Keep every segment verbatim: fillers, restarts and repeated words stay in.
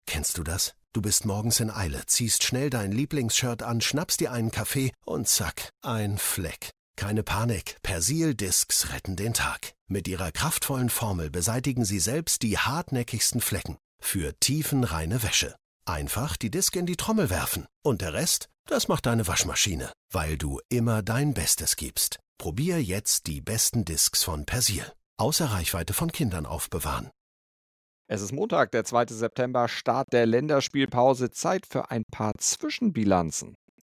Kennst du das? Du bist morgens in Eile, ziehst schnell dein Lieblingsshirt an, schnappst dir einen Kaffee und zack, ein Fleck. Keine Panik, Persil Discs retten den Tag. Mit ihrer kraftvollen Formel beseitigen sie selbst die hartnäckigsten Flecken. Für tiefenreine Wäsche. Einfach die Disc in die Trommel werfen. Und der Rest, das macht deine Waschmaschine. Weil du immer dein Bestes gibst. Probier jetzt die besten Discs von Persil. Außer Reichweite von Kindern aufbewahren. Es ist Montag, der zweite September, Start der Länderspielpause. Zeit für ein paar Zwischenbilanzen.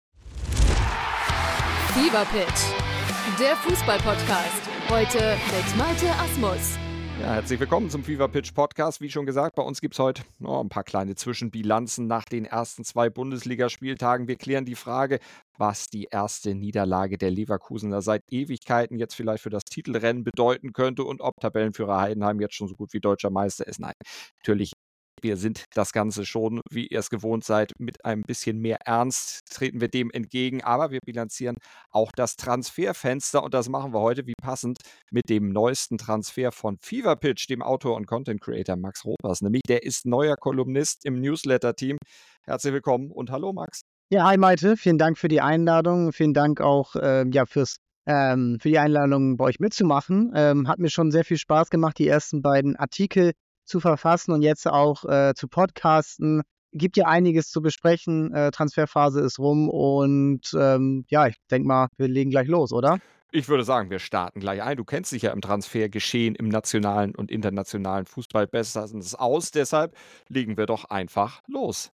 Fever Pitch, der Fußball-Podcast. Heute mit Malte Asmus. Ja, herzlich willkommen zum Fever Pitch Podcast. Wie schon gesagt, bei uns gibt es heute oh, ein paar kleine Zwischenbilanzen nach den ersten zwei Bundesligaspieltagen. Wir klären die Frage, was die erste Niederlage der Leverkusener seit Ewigkeiten jetzt vielleicht für das Titelrennen bedeuten könnte und ob Tabellenführer Heidenheim jetzt schon so gut wie deutscher Meister ist. Nein, natürlich. Wir sind das Ganze schon, wie ihr es gewohnt seid, mit ein bisschen mehr Ernst treten wir dem entgegen. Aber wir bilanzieren auch das Transferfenster und das machen wir heute wie passend mit dem neuesten Transfer von Fever Pitch, dem Autor und Content Creator Max Ropers. Nämlich der ist neuer Kolumnist im Newsletter-Team. Herzlich willkommen und hallo Max. Ja, hi Malte, vielen Dank für die Einladung. Vielen Dank auch äh, ja, fürs, ähm, für die Einladung, bei euch mitzumachen. Ähm, hat mir schon sehr viel Spaß gemacht, die ersten beiden Artikel zu verfassen und jetzt auch äh, zu podcasten. Gibt ja einiges zu besprechen. Äh, Transferphase ist rum und ähm, ja, ich denke mal, wir legen gleich los, oder? Ich würde sagen, wir starten gleich ein. Du kennst dich ja im Transfergeschehen im nationalen und internationalen Fußball bestens aus. Deshalb legen wir doch einfach los.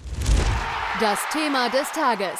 Das Thema des Tages.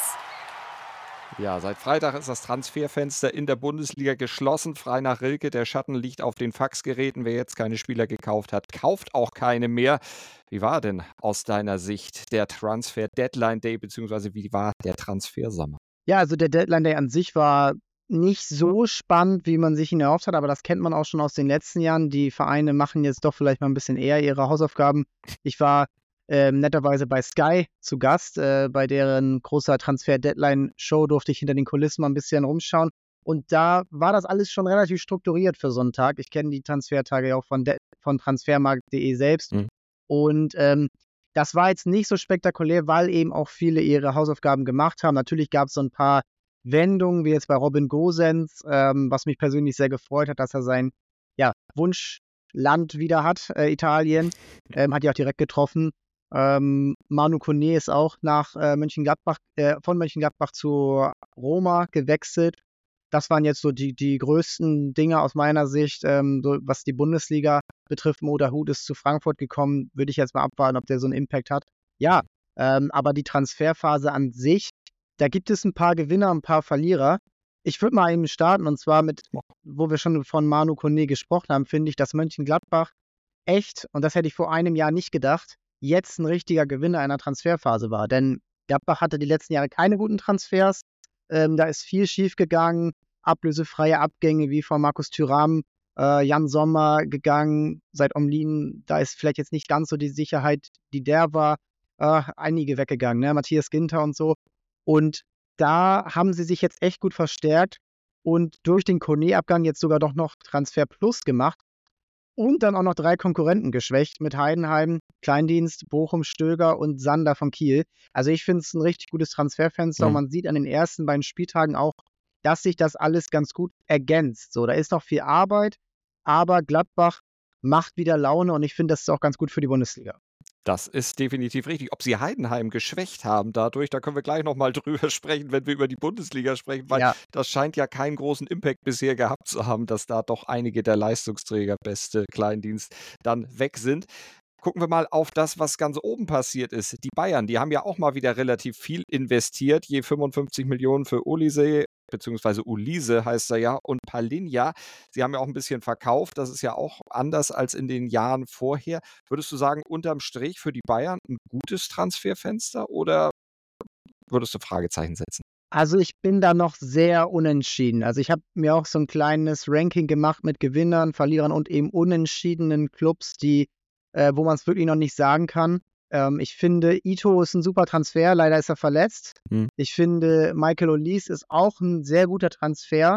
Ja, seit Freitag ist das Transferfenster in der Bundesliga geschlossen. Frei nach Rilke, der Schatten liegt auf den Faxgeräten. Wer jetzt keine Spieler gekauft hat, kauft auch keine mehr. Wie war denn aus deiner Sicht der Transfer-Deadline-Day, beziehungsweise wie war der Transfersommer? Ja, also der Deadline-Day an sich war nicht so spannend, wie man sich ihn erhofft hat, aber das kennt man auch schon aus den letzten Jahren. Die Vereine machen jetzt doch vielleicht mal ein bisschen eher ihre Hausaufgaben. Ich war Ähm, netterweise bei Sky zu Gast. Äh, bei deren großer Transfer-Deadline-Show durfte ich hinter den Kulissen mal ein bisschen rumschauen. Und da war das alles schon relativ strukturiert für so einen Tag. Ich kenne die Transfertage ja auch von, De- von transfermarkt punkt de selbst. Mhm. Und ähm, das war jetzt nicht so spektakulär, weil eben auch viele ihre Hausaufgaben gemacht haben. Natürlich gab es so ein paar Wendungen, wie jetzt bei Robin Gosens, ähm, was mich persönlich sehr gefreut hat, dass er sein ja, Wunschland wieder hat, äh, Italien. Ähm, hat ja auch direkt getroffen. Ähm, Manu Kone ist auch nach äh, Mönchengladbach, äh, von Mönchengladbach zu Roma gewechselt. Das waren jetzt so die, die größten Dinge aus meiner Sicht, ähm, so, was die Bundesliga betrifft. Mo Dahoud ist zu Frankfurt gekommen, würde ich jetzt mal abwarten, ob der so einen Impact hat. Ja, ähm, aber die Transferphase an sich, da gibt es ein paar Gewinner, ein paar Verlierer. Ich würde mal eben starten und zwar mit, wo wir schon von Manu Kone gesprochen haben, finde ich, dass Mönchengladbach echt, und das hätte ich vor einem Jahr nicht gedacht, jetzt ein richtiger Gewinner einer Transferphase war. Denn Gladbach hatte die letzten Jahre keine guten Transfers. Ähm, da ist viel schief gegangen. Ablösefreie Abgänge wie von Markus Thuram, äh, Jan Sommer gegangen. Seit Omlin, da ist vielleicht jetzt nicht ganz so die Sicherheit, die der war. Äh, einige weggegangen, ne? Matthias Ginter und so. Und da haben sie sich jetzt echt gut verstärkt und durch den Kone-Abgang jetzt sogar doch noch Transfer Plus gemacht. Und dann auch noch drei Konkurrenten geschwächt mit Heidenheim, Kleindienst, Bochum, Stöger und Sander von Kiel. Also ich finde es ein richtig gutes Transferfenster mhm. und man sieht an den ersten beiden Spieltagen auch, dass sich das alles ganz gut ergänzt. So, da ist noch viel Arbeit, aber Gladbach macht wieder Laune und ich finde, das ist auch ganz gut für die Bundesliga. Das ist definitiv richtig. Ob sie Heidenheim geschwächt haben dadurch, da können wir gleich nochmal drüber sprechen, wenn wir über die Bundesliga sprechen, weil ja. das scheint ja keinen großen Impact bisher gehabt zu haben, dass da doch einige der Leistungsträger, beste Kleindienst, dann weg sind. Gucken wir mal auf das, was ganz oben passiert ist. Die Bayern, die haben ja auch mal wieder relativ viel investiert, je fünfundfünfzig Millionen für Olise, beziehungsweise Ulise heißt er ja, und Palinja. Sie haben ja auch ein bisschen verkauft, das ist ja auch anders als in den Jahren vorher. Würdest du sagen, unterm Strich für die Bayern ein gutes Transferfenster oder würdest du Fragezeichen setzen? Also ich bin da noch sehr unentschieden. Also ich habe mir auch so ein kleines Ranking gemacht mit Gewinnern, Verlierern und eben unentschiedenen Clubs, die, äh, wo man es wirklich noch nicht sagen kann. Ähm, ich finde, Ito ist ein super Transfer, leider ist er verletzt. Hm. Ich finde, Michael Olise ist auch ein sehr guter Transfer.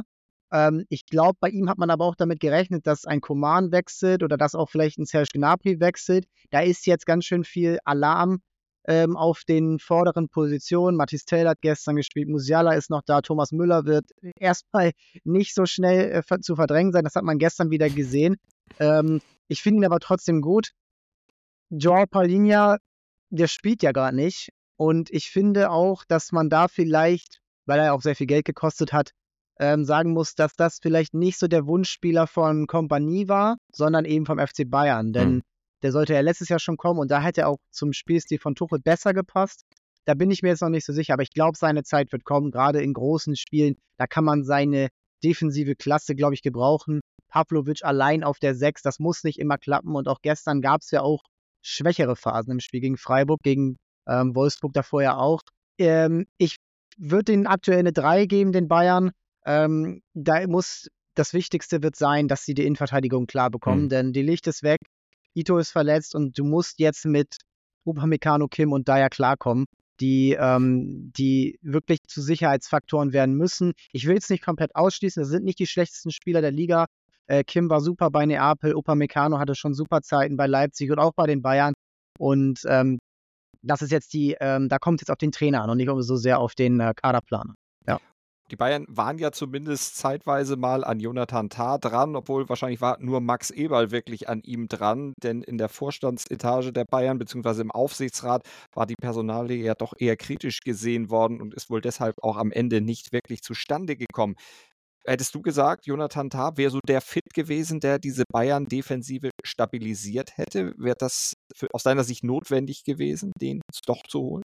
Ähm, ich glaube, bei ihm hat man aber auch damit gerechnet, dass ein Coman wechselt oder dass auch vielleicht ein Serge Gnabry wechselt. Da ist jetzt ganz schön viel Alarm ähm, auf den vorderen Positionen. Mathys Tel hat gestern gespielt, Musiala ist noch da, Thomas Müller wird erstmal nicht so schnell äh, ver- zu verdrängen sein. Das hat man gestern wieder gesehen. Ähm, ich finde ihn aber trotzdem gut. João Palhinha, der spielt ja gerade nicht. Und ich finde auch, dass man da vielleicht, weil er auch sehr viel Geld gekostet hat, ähm, sagen muss, dass das vielleicht nicht so der Wunschspieler von Kompanie war, sondern eben vom F C Bayern. Denn Hm. der sollte ja letztes Jahr schon kommen und da hätte er auch zum Spielstil von Tuchel besser gepasst. Da bin ich mir jetzt noch nicht so sicher, aber ich glaube, seine Zeit wird kommen, gerade in großen Spielen. Da kann man seine defensive Klasse, glaube ich, gebrauchen. Pavlovic allein auf der sechs, das muss nicht immer klappen. Und auch gestern gab es ja auch schwächere Phasen im Spiel gegen Freiburg, gegen ähm, Wolfsburg davor ja auch. Ähm, ich würde den aktuell eine drei geben, den Bayern. Ähm, da muss, das Wichtigste wird sein, dass sie die Innenverteidigung klar bekommen, Hm. denn die Licht ist weg, Ito ist verletzt und du musst jetzt mit Upamecano, Kim und Dyer klarkommen, die, ähm, die wirklich zu Sicherheitsfaktoren werden müssen. Ich will es nicht komplett ausschließen, das sind nicht die schlechtesten Spieler der Liga. Äh, Kim war super bei Neapel, Upamecano hatte schon super Zeiten bei Leipzig und auch bei den Bayern. Und ähm, das ist jetzt die, ähm, da kommt es jetzt auf den Trainer an und nicht so sehr auf den äh, Kaderplaner. Ja. Die Bayern waren ja zumindest zeitweise mal an Jonathan Tah dran, obwohl wahrscheinlich war nur Max Eberl wirklich an ihm dran, denn in der Vorstandsetage der Bayern bzw. im Aufsichtsrat war die Personalie ja doch eher kritisch gesehen worden und ist wohl deshalb auch am Ende nicht wirklich zustande gekommen. Hättest du gesagt, Jonathan Tah wäre so der Fit gewesen, der diese Bayern-Defensive stabilisiert hätte? Wäre das für, aus deiner Sicht notwendig gewesen, den doch zu holen?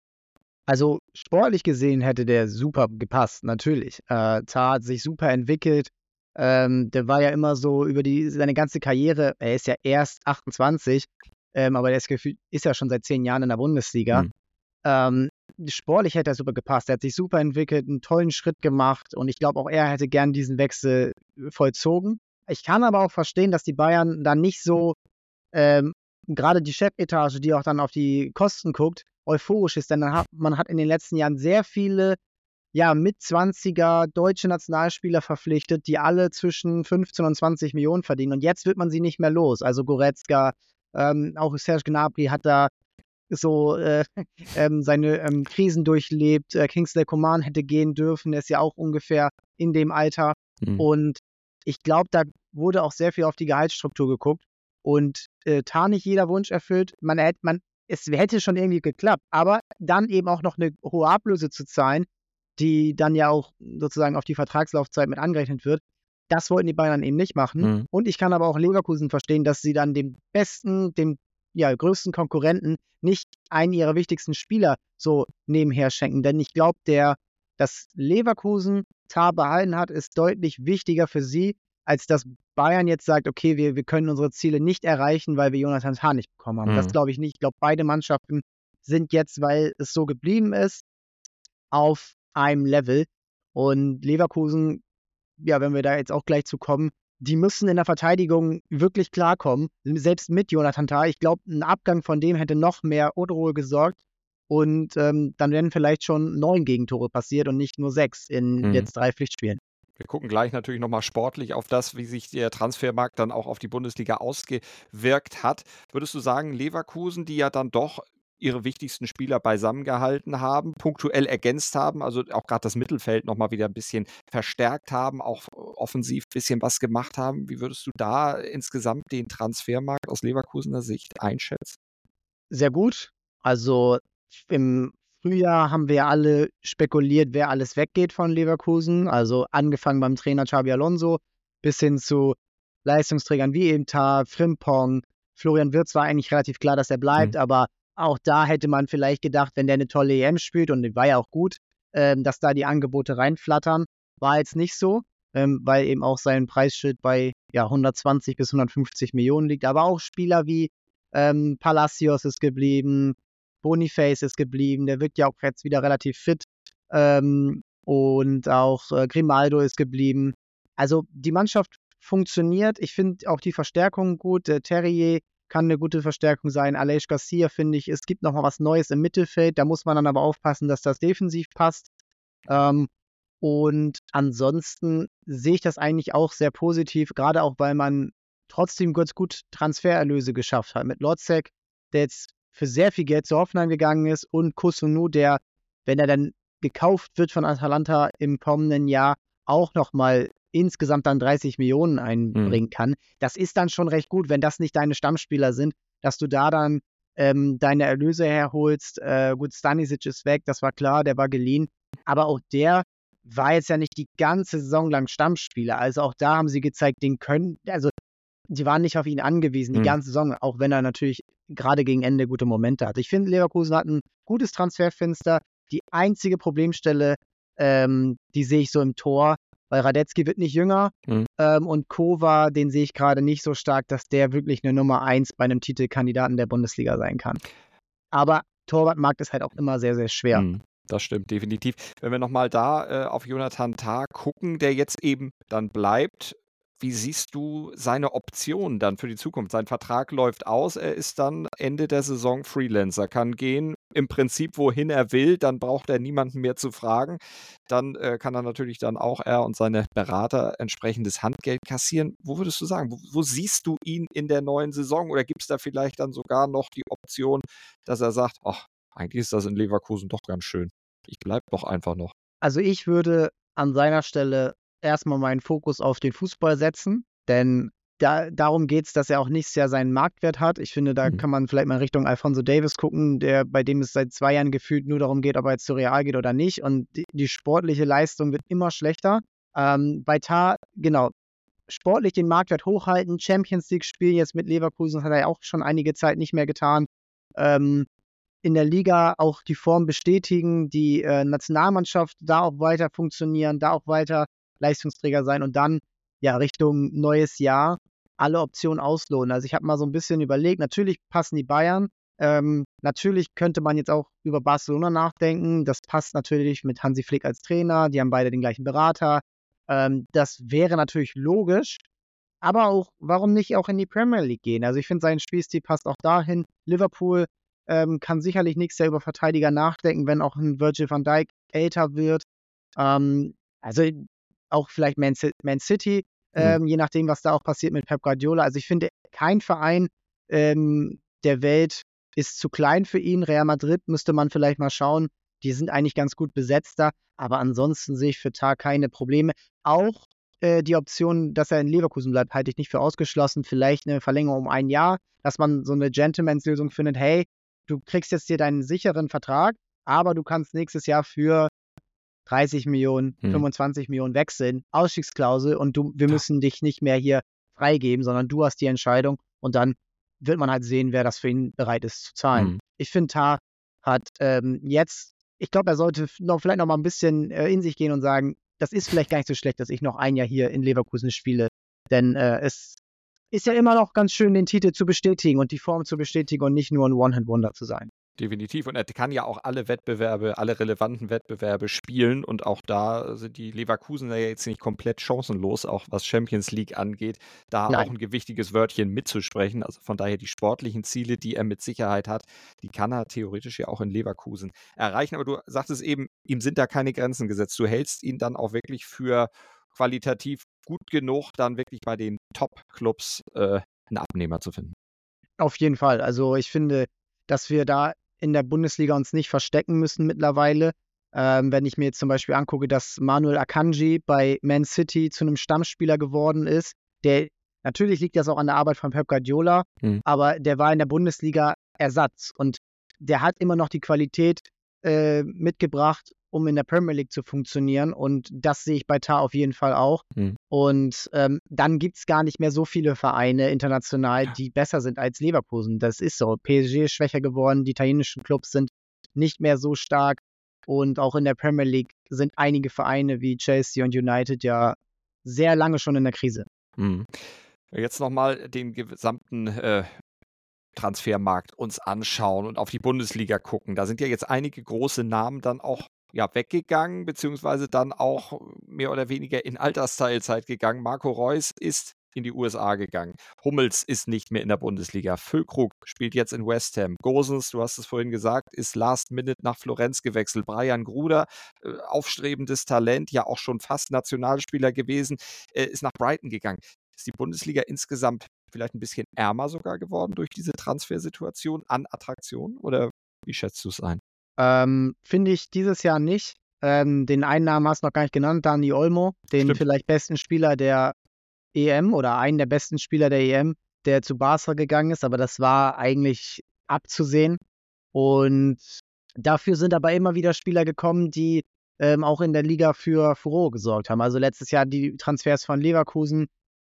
Also sportlich gesehen hätte der super gepasst, natürlich. Äh, Tah hat sich super entwickelt. Ähm, der war ja immer so über die, seine ganze Karriere, er ist ja erst achtundzwanzig, ähm, aber der ist, gefühlt, ist ja schon seit zehn Jahren in der Bundesliga. Hm. Ähm, sportlich hätte er super gepasst. Er hat sich super entwickelt, einen tollen Schritt gemacht und ich glaube auch er hätte gern diesen Wechsel vollzogen. Ich kann aber auch verstehen, dass die Bayern dann nicht so, ähm, gerade die Chefetage, die auch dann auf die Kosten guckt, euphorisch ist, denn dann hat, man hat in den letzten Jahren sehr viele ja, Mitzwanziger deutsche Nationalspieler verpflichtet, die alle zwischen fünfzehn und zwanzig Millionen verdienen und jetzt wird man sie nicht mehr los. Also Goretzka, ähm, auch Serge Gnabry hat da so äh, ähm, seine ähm, Krisen durchlebt. Äh, Kingsley Coman hätte gehen dürfen, der ist ja auch ungefähr in dem Alter. Hm. Und ich glaube, da wurde auch sehr viel auf die Gehaltsstruktur geguckt und äh, Tah nicht jeder Wunsch erfüllt. Man, hätte, man, es hätte schon irgendwie geklappt, aber dann eben auch noch eine hohe Ablöse zu zahlen, die dann ja auch sozusagen auf die Vertragslaufzeit mit angerechnet wird. Das wollten die Bayern eben nicht machen. Mhm. Und ich kann aber auch Leverkusen verstehen, dass sie dann dem besten, dem ja, größten Konkurrenten nicht einen ihrer wichtigsten Spieler so nebenher schenken. Denn ich glaube, der, dass Leverkusen Tah behalten hat, ist deutlich wichtiger für sie, als dass Bayern jetzt sagt, okay, wir, wir können unsere Ziele nicht erreichen, weil wir Jonathan Tah nicht bekommen haben. Mhm. Das glaube ich nicht. Ich glaube, beide Mannschaften sind jetzt, weil es so geblieben ist, auf einem Level. Und Leverkusen, ja, wenn wir da jetzt auch gleich zu kommen, die müssen in der Verteidigung wirklich klarkommen, selbst mit Jonathan Tah. Ich glaube, ein Abgang von dem hätte noch mehr Unruhe gesorgt und ähm, dann wären vielleicht schon neun Gegentore passiert und nicht nur sechs in Mhm. jetzt drei Pflichtspielen. Wir gucken gleich natürlich nochmal sportlich auf das, wie sich der Transfermarkt dann auch auf die Bundesliga ausgewirkt hat. Würdest du sagen, Leverkusen, die ja dann doch ihre wichtigsten Spieler beisammengehalten haben, punktuell ergänzt haben, also auch gerade das Mittelfeld nochmal wieder ein bisschen verstärkt haben, auch offensiv ein bisschen was gemacht haben. Wie würdest du da insgesamt den Transfermarkt aus Leverkusener Sicht einschätzen? Sehr gut. Also im Frühjahr haben wir ja alle spekuliert, wer alles weggeht von Leverkusen. Also angefangen beim Trainer Xabi Alonso bis hin zu Leistungsträgern wie eben Tah, Frimpong, Florian Wirtz war eigentlich relativ klar, dass er bleibt, Mhm. aber auch da hätte man vielleicht gedacht, wenn der eine tolle E M spielt und die war ja auch gut, ähm, dass da die Angebote reinflattern. War jetzt nicht so, ähm, weil eben auch sein Preisschild bei ja, hundertzwanzig bis hundertfünfzig Millionen liegt. Aber auch Spieler wie ähm, Palacios ist geblieben, Boniface ist geblieben, der wirkt ja auch jetzt wieder relativ fit. Ähm, und auch äh, Grimaldo ist geblieben. Also die Mannschaft funktioniert. Ich finde auch die Verstärkung gut. Der Terrier kann eine gute Verstärkung sein. Aleix Garcia finde ich, es gibt noch mal was Neues im Mittelfeld. Da muss man dann aber aufpassen, dass das defensiv passt. Ähm, Und ansonsten sehe ich das eigentlich auch sehr positiv, gerade auch, weil man trotzdem ganz gut Transfererlöse geschafft hat. Mit Lozek, der jetzt für sehr viel Geld zu Hoffenheim gegangen ist, und Kusunu, der, wenn er dann gekauft wird von Atalanta im kommenden Jahr, auch nochmal insgesamt dann dreißig Millionen einbringen Mhm. kann. Das ist dann schon recht gut, wenn das nicht deine Stammspieler sind, dass du da dann ähm, deine Erlöse herholst. Äh, gut, Stanisic ist weg, das war klar, der war geliehen. Aber auch der war jetzt ja nicht die ganze Saison lang Stammspieler. Also auch da haben sie gezeigt, den können, also die waren nicht auf ihn angewiesen, die Mhm. ganze Saison, auch wenn er natürlich gerade gegen Ende gute Momente hat. Ich finde, Leverkusen hat ein gutes Transferfenster. Die einzige Problemstelle, ähm, die sehe ich so im Tor, weil Radetzky wird nicht jünger Mhm. ähm, und Kova, den sehe ich gerade nicht so stark, dass der wirklich eine Nummer eins bei einem Titelkandidaten der Bundesliga sein kann. Aber Torwartmarkt ist halt auch immer sehr, sehr schwer. Mhm. Das stimmt, definitiv. Wenn wir nochmal da äh, auf Jonathan Tah gucken, der jetzt eben dann bleibt, wie siehst du seine Optionen dann für die Zukunft? Sein Vertrag läuft aus, er ist dann Ende der Saison Freelancer, kann gehen im Prinzip wohin er will, dann braucht er niemanden mehr zu fragen. Dann äh, kann er natürlich dann auch, er und seine Berater, entsprechendes Handgeld kassieren. Wo würdest du sagen, wo, wo siehst du ihn in der neuen Saison? Oder gibt es da vielleicht dann sogar noch die Option, dass er sagt, ach, eigentlich ist das in Leverkusen doch ganz schön. Ich bleibe doch einfach noch. Also ich würde an seiner Stelle erstmal meinen Fokus auf den Fußball setzen, denn da, darum geht es, dass er auch nächstes Jahr seinen Marktwert hat. Ich finde, da Mhm. kann man vielleicht mal Richtung Alphonso Davies gucken, der, bei dem es seit zwei Jahren gefühlt nur darum geht, ob er jetzt zu Real geht oder nicht. Und die, die sportliche Leistung wird immer schlechter. Ähm, bei Tah, genau, sportlich den Marktwert hochhalten, Champions League spielen jetzt mit Leverkusen, das hat er ja auch schon einige Zeit nicht mehr getan. Ähm, in der Liga auch die Form bestätigen, die äh, Nationalmannschaft da auch weiter funktionieren, da auch weiter Leistungsträger sein und dann ja Richtung neues Jahr alle Optionen ausloten. Also ich habe mal so ein bisschen überlegt, natürlich passen die Bayern, ähm, natürlich könnte man jetzt auch über Barcelona nachdenken, das passt natürlich mit Hansi Flick als Trainer, die haben beide den gleichen Berater, ähm, das wäre natürlich logisch, aber auch, warum nicht auch in die Premier League gehen? Also ich finde, sein Spielstil passt auch dahin. Liverpool ähm, kann sicherlich nächstes Jahr über Verteidiger nachdenken, wenn auch ein Virgil van Dijk älter wird. Ähm, also auch vielleicht Man, Ci- Man City, Mhm. ähm, je nachdem, was da auch passiert mit Pep Guardiola. Also ich finde, kein Verein ähm, der Welt ist zu klein für ihn. Real Madrid müsste man vielleicht mal schauen. Die sind eigentlich ganz gut besetzt da. Aber ansonsten sehe ich für Tag keine Probleme. Auch äh, die Option, dass er in Leverkusen bleibt, halte ich nicht für ausgeschlossen. Vielleicht eine Verlängerung um ein Jahr, dass man so eine Gentleman's-Lösung findet. Hey, du kriegst jetzt hier deinen sicheren Vertrag, aber du kannst nächstes Jahr für dreißig Millionen, Mhm. fünfundzwanzig Millionen wechseln, Ausstiegsklausel und du, wir Ja. müssen dich nicht mehr hier freigeben, sondern du hast die Entscheidung und dann wird man halt sehen, wer das für ihn bereit ist zu zahlen. Mhm. Ich finde, Tah hat ähm, jetzt, ich glaube, er sollte noch, vielleicht noch mal ein bisschen äh, in sich gehen und sagen, das ist vielleicht gar nicht so schlecht, dass ich noch ein Jahr hier in Leverkusen spiele, denn äh, es ist ja immer noch ganz schön, den Titel zu bestätigen und die Form zu bestätigen und nicht nur ein One-Hit-Wonder zu sein. Definitiv. Und er kann ja auch alle Wettbewerbe, alle relevanten Wettbewerbe spielen. Und auch da sind die Leverkusener ja jetzt nicht komplett chancenlos, auch was Champions League angeht, da auch Nein. ein gewichtiges Wörtchen mitzusprechen. Also von daher die sportlichen Ziele, die er mit Sicherheit hat, die kann er theoretisch ja auch in Leverkusen erreichen. Aber du sagtest eben, ihm sind da keine Grenzen gesetzt. Du hältst ihn dann auch wirklich für qualitativ gut genug, dann wirklich bei den Top-Clubs äh, einen Abnehmer zu finden. Auf jeden Fall. Also ich finde, dass wir da in der Bundesliga uns nicht verstecken müssen mittlerweile. Ähm, wenn ich mir jetzt zum Beispiel angucke, dass Manuel Akanji bei Man City zu einem Stammspieler geworden ist, der natürlich liegt das auch an der Arbeit von Pep Guardiola, Mhm. aber der war in der Bundesliga Ersatz und der hat immer noch die Qualität äh, mitgebracht, um in der Premier League zu funktionieren und das sehe ich bei Tah auf jeden Fall auch. Mhm. Und ähm, dann gibt es gar nicht mehr so viele Vereine international, die besser sind als Leverkusen. Das ist so. P S G ist schwächer geworden, die italienischen Clubs sind nicht mehr so stark. Und auch in der Premier League sind einige Vereine wie Chelsea und United ja sehr lange schon in der Krise. Mhm. Jetzt nochmal den gesamten äh, Transfermarkt uns anschauen und auf die Bundesliga gucken. Da sind ja jetzt einige große Namen dann auch ja, weggegangen, beziehungsweise dann auch mehr oder weniger in Altersteilzeit gegangen. Marco Reus ist in die U S A gegangen. Hummels ist nicht mehr in der Bundesliga. Füllkrug spielt jetzt in West Ham. Gosens, du hast es vorhin gesagt, ist last minute nach Florenz gewechselt. Brian Gruder, äh, aufstrebendes Talent, ja auch schon fast Nationalspieler gewesen, äh, ist nach Brighton gegangen. Ist die Bundesliga insgesamt vielleicht ein bisschen ärmer sogar geworden durch diese Transfersituation an Attraktionen? Oder wie schätzt du es ein? Ähm, finde ich dieses Jahr nicht. Ähm, den einen Namen hast du noch gar nicht genannt, Dani Olmo, den Stimmt. vielleicht besten Spieler der E M oder einen der besten Spieler der E M, der zu Barca gegangen ist, aber das war eigentlich abzusehen. Und dafür sind aber immer wieder Spieler gekommen, die ähm, auch in der Liga für Furore gesorgt haben. Also letztes Jahr die Transfers von Leverkusen,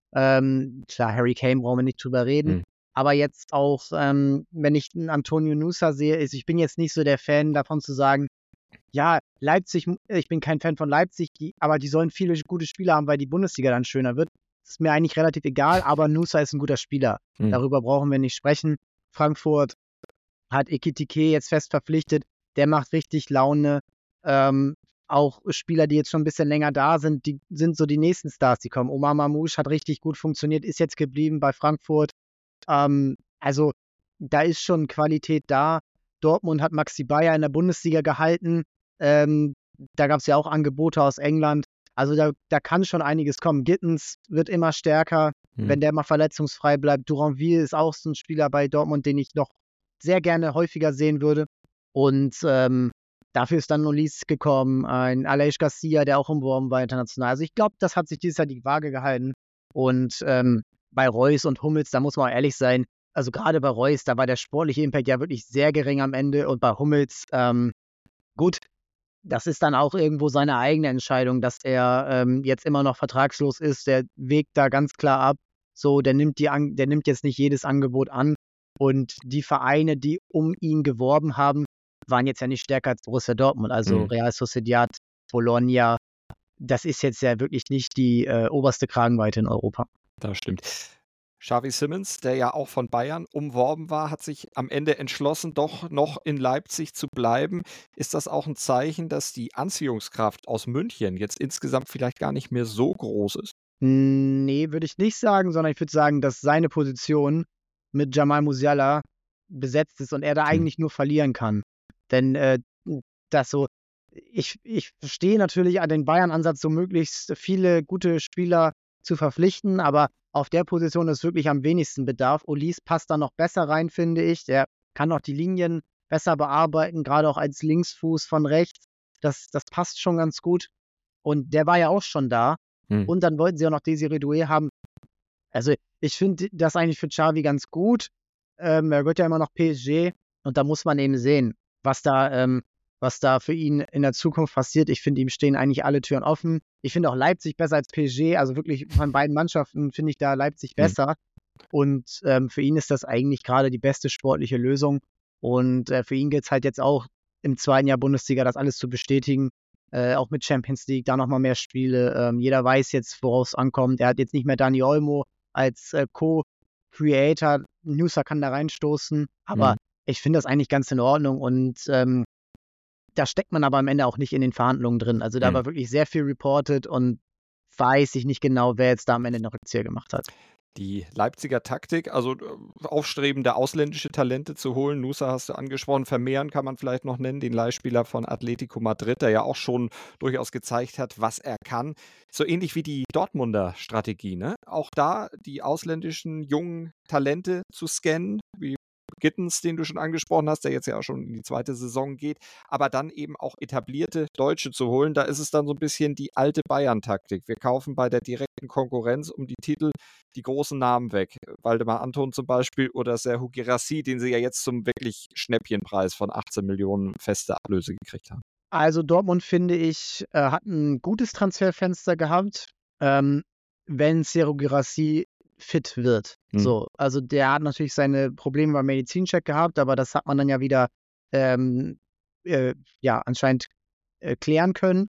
ähm, klar, Harry Kane brauchen wir nicht drüber reden, Mhm. aber jetzt auch, ähm, wenn ich einen Antonio Nusa sehe, ist, ich bin jetzt nicht so der Fan davon zu sagen, ja, Leipzig, ich bin kein Fan von Leipzig, die, aber die sollen viele gute Spieler haben, weil die Bundesliga dann schöner wird. Das ist mir eigentlich relativ egal, aber Nusa ist ein guter Spieler. Mhm. Darüber brauchen wir nicht sprechen. Frankfurt hat Ekitike jetzt fest verpflichtet. Der macht richtig Laune. Ähm, auch Spieler, die jetzt schon ein bisschen länger da sind, die sind so die nächsten Stars, die kommen. Omar Mamouche hat richtig gut funktioniert, ist jetzt geblieben bei Frankfurt. Ähm, also da ist schon Qualität da. Dortmund hat Maxi Bayer in der Bundesliga gehalten. Ähm, da gab es ja auch Angebote aus England. Also da, da kann schon einiges kommen. Gittens wird immer stärker, Mhm. wenn der mal verletzungsfrei bleibt. Duranville ist auch so ein Spieler bei Dortmund, den ich noch sehr gerne häufiger sehen würde. Und ähm, dafür ist dann Nolis gekommen, ein Aleix Garcia, der auch umworben war international. Also ich glaube, das hat sich dieses Jahr die Waage gehalten. Und ähm, bei Reus und Hummels, da muss man auch ehrlich sein, also gerade bei Reus, da war der sportliche Impact ja wirklich sehr gering am Ende. Und bei Hummels, ähm, gut, das ist dann auch irgendwo seine eigene Entscheidung, dass er ähm, jetzt immer noch vertragslos ist. Der wägt da ganz klar ab. So, der nimmt, die an, der nimmt jetzt nicht jedes Angebot an. Und die Vereine, die um ihn geworben haben, waren jetzt ja nicht stärker als Borussia Dortmund. Also Mhm. Real Sociedad, Bologna, das ist jetzt ja wirklich nicht die äh, oberste Kragenweite in Europa. Das stimmt. Xavi Simons, der ja auch von Bayern umworben war, hat sich am Ende entschlossen, doch noch in Leipzig zu bleiben. Ist das auch ein Zeichen, dass die Anziehungskraft aus München jetzt insgesamt vielleicht gar nicht mehr so groß ist? Nee, würde ich nicht sagen, sondern ich würde sagen, dass seine Position mit Jamal Musiala besetzt ist und er da Hm. eigentlich nur verlieren kann. Denn äh, das so, ich, ich verstehe natürlich an den Bayern-Ansatz, so möglichst viele gute Spieler zu verpflichten, aber auf der Position ist wirklich am wenigsten Bedarf. Olis passt da noch besser rein, finde ich. Der kann noch die Linien besser bearbeiten, gerade auch als Linksfuß von rechts. Das, das passt schon ganz gut. Und der war ja auch schon da. Hm. Und dann wollten sie auch noch Desiré Doué haben. Also ich finde das eigentlich für Xavi ganz gut. Ähm, er gehört ja immer noch P S G. Und da muss man eben sehen, was da, ähm, was da für ihn in der Zukunft passiert. Ich finde, ihm stehen eigentlich alle Türen offen. Ich finde auch Leipzig besser als P S G. Also wirklich von beiden Mannschaften finde ich da Leipzig Hm. besser. Und ähm, für ihn ist das eigentlich gerade die beste sportliche Lösung. Und äh, für ihn geht es halt jetzt auch im zweiten Jahr Bundesliga, das alles zu bestätigen. Äh, auch mit Champions League, da nochmal mehr Spiele. Ähm, jeder weiß jetzt, worauf es ankommt. Er hat jetzt nicht mehr Dani Olmo als äh, Co-Creator. Nusa kann da reinstoßen. Aber Hm. ich finde das eigentlich ganz in Ordnung. Und ähm, da steckt man aber am Ende auch nicht in den Verhandlungen drin. Also da Hm. war wirklich sehr viel reported und weiß ich nicht genau, wer jetzt da am Ende noch Rückzieher gemacht hat. Die Leipziger Taktik, also äh, aufstrebende ausländische Talente zu holen. Nusa hast du angesprochen, Vermehren kann man vielleicht noch nennen, den Leihspieler von Atletico Madrid, der ja auch schon durchaus gezeigt hat, was er kann. So ähnlich wie die Dortmunder Strategie, ne? Auch da die ausländischen jungen Talente zu scannen, wie Gittens, den du schon angesprochen hast, der jetzt ja auch schon in die zweite Saison geht, aber dann eben auch etablierte Deutsche zu holen. Da ist es dann so ein bisschen die alte Bayern-Taktik. Wir kaufen bei der direkten Konkurrenz um die Titel die großen Namen weg. Waldemar Anton zum Beispiel oder Serhou Guirassy, den sie ja jetzt zum wirklich Schnäppchenpreis von achtzehn Millionen feste Ablöse gekriegt haben. Also Dortmund, finde ich, äh, hat ein gutes Transferfenster gehabt, ähm, wenn Serhou Guirassy fit wird. Hm. So, also der hat natürlich seine Probleme beim Medizincheck gehabt, aber das hat man dann ja wieder ähm, äh, ja, anscheinend äh, klären können.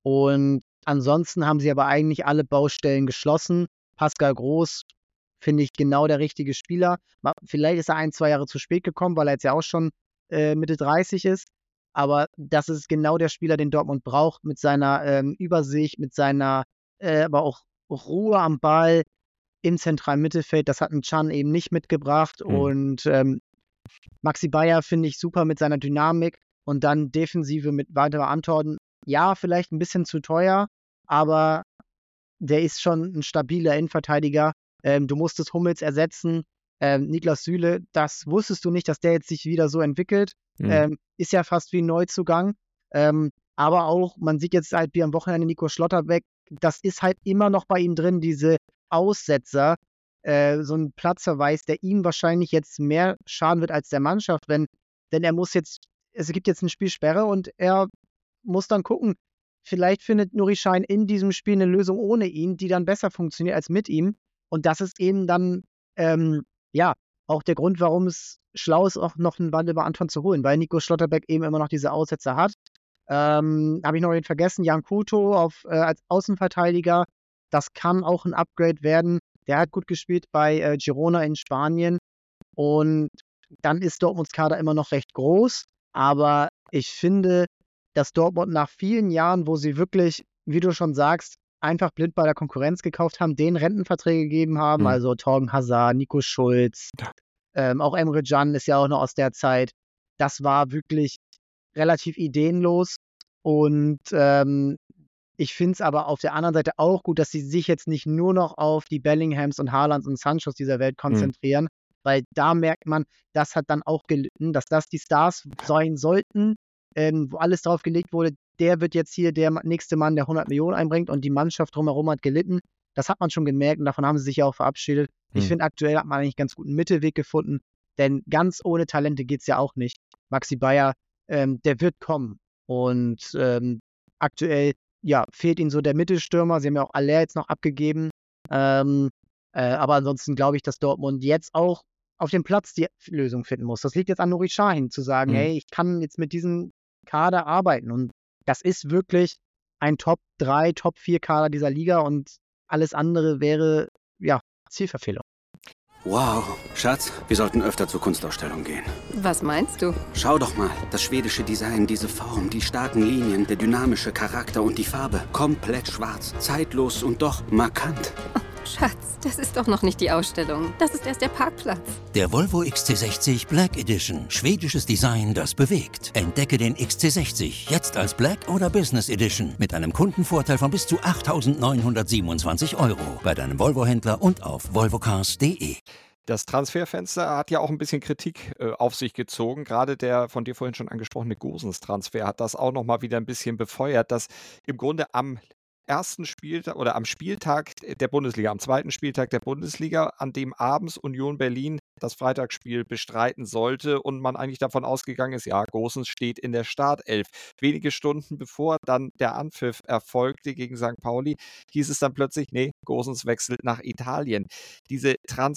Und ansonsten haben sie aber eigentlich alle Baustellen geschlossen. Pascal Groß finde ich genau der richtige Spieler. Ma- Vielleicht ist er ein, zwei Jahre zu spät gekommen, weil er jetzt ja auch schon äh, Mitte dreißig ist. Aber das ist genau der Spieler, den Dortmund braucht, mit seiner ähm, Übersicht, mit seiner äh, aber auch Ruhe am Ball. im zentralen Mittelfeld. Das hat ein Can eben nicht mitgebracht. Mhm. Und ähm, Maxi Bayer finde ich super mit seiner Dynamik. Und dann Defensive mit weiterer Antworten. Ja, vielleicht ein bisschen zu teuer, aber der ist schon ein stabiler Innenverteidiger. Ähm, du musstest Hummels ersetzen. Ähm, Niklas Süle, das wusstest du nicht, dass der jetzt sich wieder so entwickelt. Mhm. Ähm, ist ja fast wie ein Neuzugang. Ähm, aber auch, man sieht jetzt halt wie am Wochenende Nico Schlotterbeck, das ist halt immer noch bei ihm drin, diese Aussetzer, äh, so ein Platzverweis, der ihm wahrscheinlich jetzt mehr schaden wird als der Mannschaft, wenn, denn er muss jetzt, es gibt jetzt eine Spielsperre und er muss dann gucken, vielleicht findet Nuri Sahin in diesem Spiel eine Lösung ohne ihn, die dann besser funktioniert als mit ihm. Und das ist eben dann, ähm, ja, auch der Grund, warum es schlau ist, auch noch einen Wandel bei Anton zu holen, weil Nico Schlotterbeck eben immer noch diese Aussetzer hat. Ähm, habe ich noch nicht vergessen, Jan Couto auf, äh, als Außenverteidiger, das kann auch ein Upgrade werden. Der hat gut gespielt bei äh, Girona in Spanien. Und dann ist Dortmunds Kader immer noch recht groß. Aber ich finde, dass Dortmund nach vielen Jahren, wo sie wirklich, wie du schon sagst, einfach blind bei der Konkurrenz gekauft haben, denen Rentenverträge gegeben haben, Mhm. also Torgen Hazard, Nico Schulz, ähm, auch Emre Can ist ja auch noch aus der Zeit. Das war wirklich relativ ideenlos und ähm, ich finde es aber auf der anderen Seite auch gut, dass sie sich jetzt nicht nur noch auf die Bellinghams und Haalands und Sanchos dieser Welt konzentrieren, weil da merkt man, das hat dann auch gelitten, dass das die Stars sein sollten, ähm, wo alles drauf gelegt wurde, der wird jetzt hier der nächste Mann, der hundert Millionen einbringt und die Mannschaft drumherum hat gelitten. Das hat man schon gemerkt und davon haben sie sich ja auch verabschiedet. Ich Hm. finde, aktuell hat man eigentlich einen ganz guten Mittelweg gefunden, denn ganz ohne Talente geht es ja auch nicht. Maxi Bayer, ähm, der wird kommen und ähm, aktuell ja, fehlt ihnen so der Mittelstürmer. Sie haben ja auch Aller jetzt noch abgegeben. Ähm, äh, aber ansonsten glaube ich, dass Dortmund jetzt auch auf dem Platz die Lösung finden muss. Das liegt jetzt an Nuri Sahin, zu sagen, Mhm. hey, ich kann jetzt mit diesem Kader arbeiten. Und das ist wirklich ein Top drei, Top vier Kader dieser Liga und alles andere wäre, ja, Zielverfehlung. Wow, Schatz, wir sollten öfter zur Kunstausstellung gehen. Was meinst du? Schau doch mal, das schwedische Design, diese Form, die starken Linien, der dynamische Charakter und die Farbe. Komplett schwarz, zeitlos und doch markant. Schatz, das ist doch noch nicht die Ausstellung. Das ist erst der Parkplatz. Der Volvo X C sechzig Black Edition. Schwedisches Design, das bewegt. Entdecke den X C sechzig jetzt als Black oder Business Edition mit einem Kundenvorteil von bis zu achttausendneunhundertsiebenundzwanzig Euro bei deinem Volvo-Händler und auf volvocars punkt de. Das Transferfenster hat ja auch ein bisschen Kritik äh, auf sich gezogen. Gerade der von dir vorhin schon angesprochene Gosens-Transfer hat das auch nochmal wieder ein bisschen befeuert, dass im Grunde am ersten Spieltag oder am Spieltag der Bundesliga, am zweiten Spieltag der Bundesliga, an dem abends Union Berlin das Freitagsspiel bestreiten sollte und man eigentlich davon ausgegangen ist, ja, Gosens steht in der Startelf. Wenige Stunden bevor dann der Anpfiff erfolgte gegen Sankt Pauli, hieß es dann plötzlich, nee, Gosens wechselt nach Italien. Diese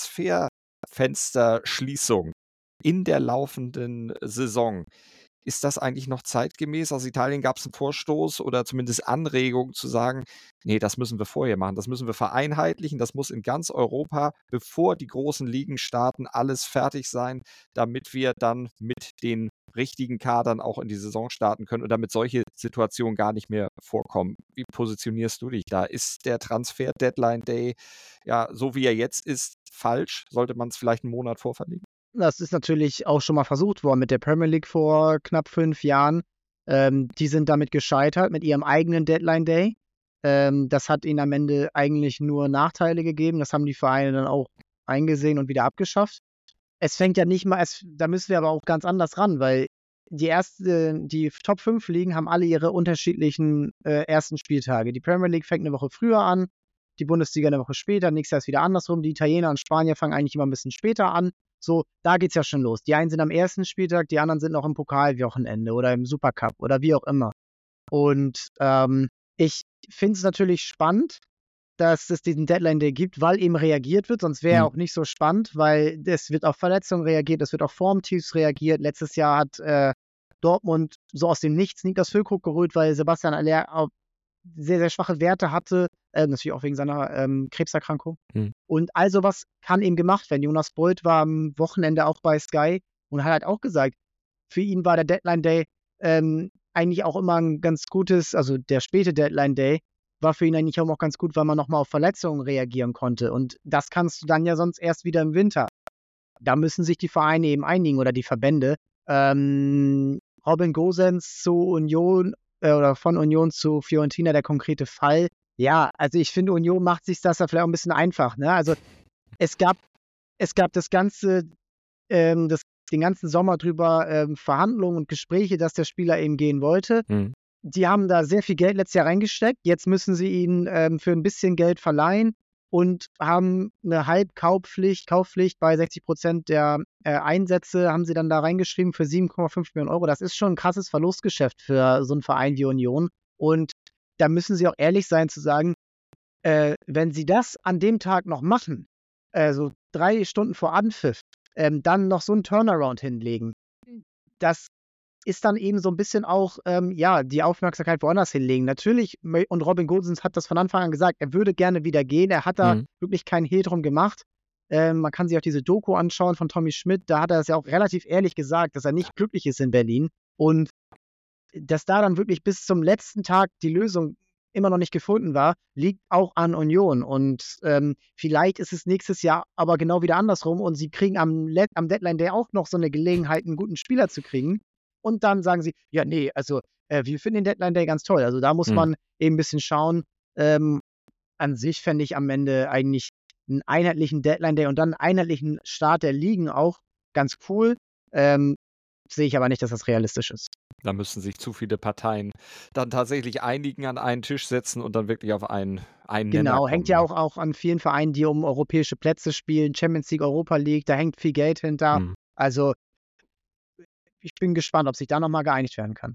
Transferfensterschließung in der laufenden Saison, ist das eigentlich noch zeitgemäß? Aus Italien gab es einen Vorstoß oder zumindest Anregung zu sagen, nee, das müssen wir vorher machen, das müssen wir vereinheitlichen, das muss in ganz Europa, bevor die großen Ligen starten, alles fertig sein, damit wir dann mit den richtigen Kadern auch in die Saison starten können und damit solche Situationen gar nicht mehr vorkommen. Wie positionierst du dich da? Ist der Transfer-Deadline-Day, ja, so wie er jetzt ist, falsch? Sollte man es vielleicht einen Monat vorverlegen? Das ist natürlich auch schon mal versucht worden mit der Premier League vor knapp fünf Jahren. Ähm, die sind damit gescheitert, mit ihrem eigenen Deadline Day. Ähm, das hat ihnen am Ende eigentlich nur Nachteile gegeben. Das haben die Vereine dann auch eingesehen und wieder abgeschafft. Es fängt ja nicht mal, es, da müssen wir aber auch ganz anders ran, weil die erste, die Top fünf Ligen haben alle ihre unterschiedlichen äh, ersten Spieltage. Die Premier League fängt eine Woche früher an, die Bundesliga eine Woche später, nächstes Jahr ist wieder andersrum. Die Italiener und Spanier fangen eigentlich immer ein bisschen später an. So, da geht's ja schon los. Die einen sind am ersten Spieltag, die anderen sind noch im Pokalwochenende oder im Supercup oder wie auch immer. Und ähm, ich finde es natürlich spannend, dass es diesen Deadline Day gibt, weil eben reagiert wird. Sonst wäre er Mhm. auch nicht so spannend, weil es wird auf Verletzungen reagiert, es wird auf Formtiefs reagiert. Letztes Jahr hat äh, Dortmund so aus dem Nichts Niklas Füllkrug geholt, weil Sebastian Aller auch sehr, sehr schwache Werte hatte, äh, natürlich auch wegen seiner ähm, Krebserkrankung. Mhm. Und all sowas kann eben gemacht werden. Jonas Bolt war am Wochenende auch bei Sky und hat halt auch gesagt, für ihn war der Deadline Day ähm, eigentlich auch immer ein ganz gutes, also der späte Deadline Day, war für ihn eigentlich auch ganz gut, weil man nochmal auf Verletzungen reagieren konnte. Und das kannst du dann ja sonst erst wieder im Winter. Da müssen sich die Vereine eben einigen oder die Verbände. Ähm, Robin Gosens zu Union äh, oder von Union zu Fiorentina, der konkrete Fall. Ja, also ich finde, Union macht sich das ja vielleicht auch ein bisschen einfach. Ne? Also es gab, es gab das ganze, ähm, das, den ganzen Sommer drüber ähm, Verhandlungen und Gespräche, dass der Spieler eben gehen wollte. Mhm. Die haben da sehr viel Geld letztes Jahr reingesteckt. Jetzt müssen sie ihn ähm, für ein bisschen Geld verleihen und haben eine Halbkaufpflicht, Kaufpflicht bei sechzig Prozent der äh, Einsätze, haben sie dann da reingeschrieben für sieben Komma fünf Millionen Euro. Das ist schon ein krasses Verlustgeschäft für so einen Verein wie Union. Und da müssen sie auch ehrlich sein zu sagen, äh, wenn sie das an dem Tag noch machen, äh, so drei Stunden vor Anpfiff, ähm, dann noch so einen Turnaround hinlegen, das ist dann eben so ein bisschen auch, ähm, ja, die Aufmerksamkeit woanders hinlegen. Natürlich, und Robin Gosens hat das von Anfang an gesagt, er würde gerne wieder gehen. Er hat da Mhm. wirklich keinen Hehl drum gemacht. Ähm, man kann sich auch diese Doku anschauen von Tommy Schmidt. Da hat er es ja auch relativ ehrlich gesagt, dass er nicht glücklich ist in Berlin. Und dass da dann wirklich bis zum letzten Tag die Lösung immer noch nicht gefunden war, liegt auch an Union. Und ähm, vielleicht ist es nächstes Jahr aber genau wieder andersrum und sie kriegen am, Le- am Deadline Day auch noch so eine Gelegenheit, einen guten Spieler zu kriegen. Und dann sagen sie, ja, nee, also äh, wir finden den Deadline Day ganz toll. Also da muss Mhm. man eben ein bisschen schauen. Ähm, an sich fände ich am Ende eigentlich einen einheitlichen Deadline Day und dann einen einheitlichen Start der Ligen auch ganz cool. Ähm, sehe ich aber nicht, dass das realistisch ist. Da müssen sich zu viele Parteien dann tatsächlich einigen, an einen Tisch setzen und dann wirklich auf einen, einen Nenner Genau, kommen. hängt ja auch, auch an vielen Vereinen, die um europäische Plätze spielen, Champions League, Europa League, da hängt viel Geld hinter. Mhm. Also ich bin gespannt, ob sich da nochmal geeinigt werden kann.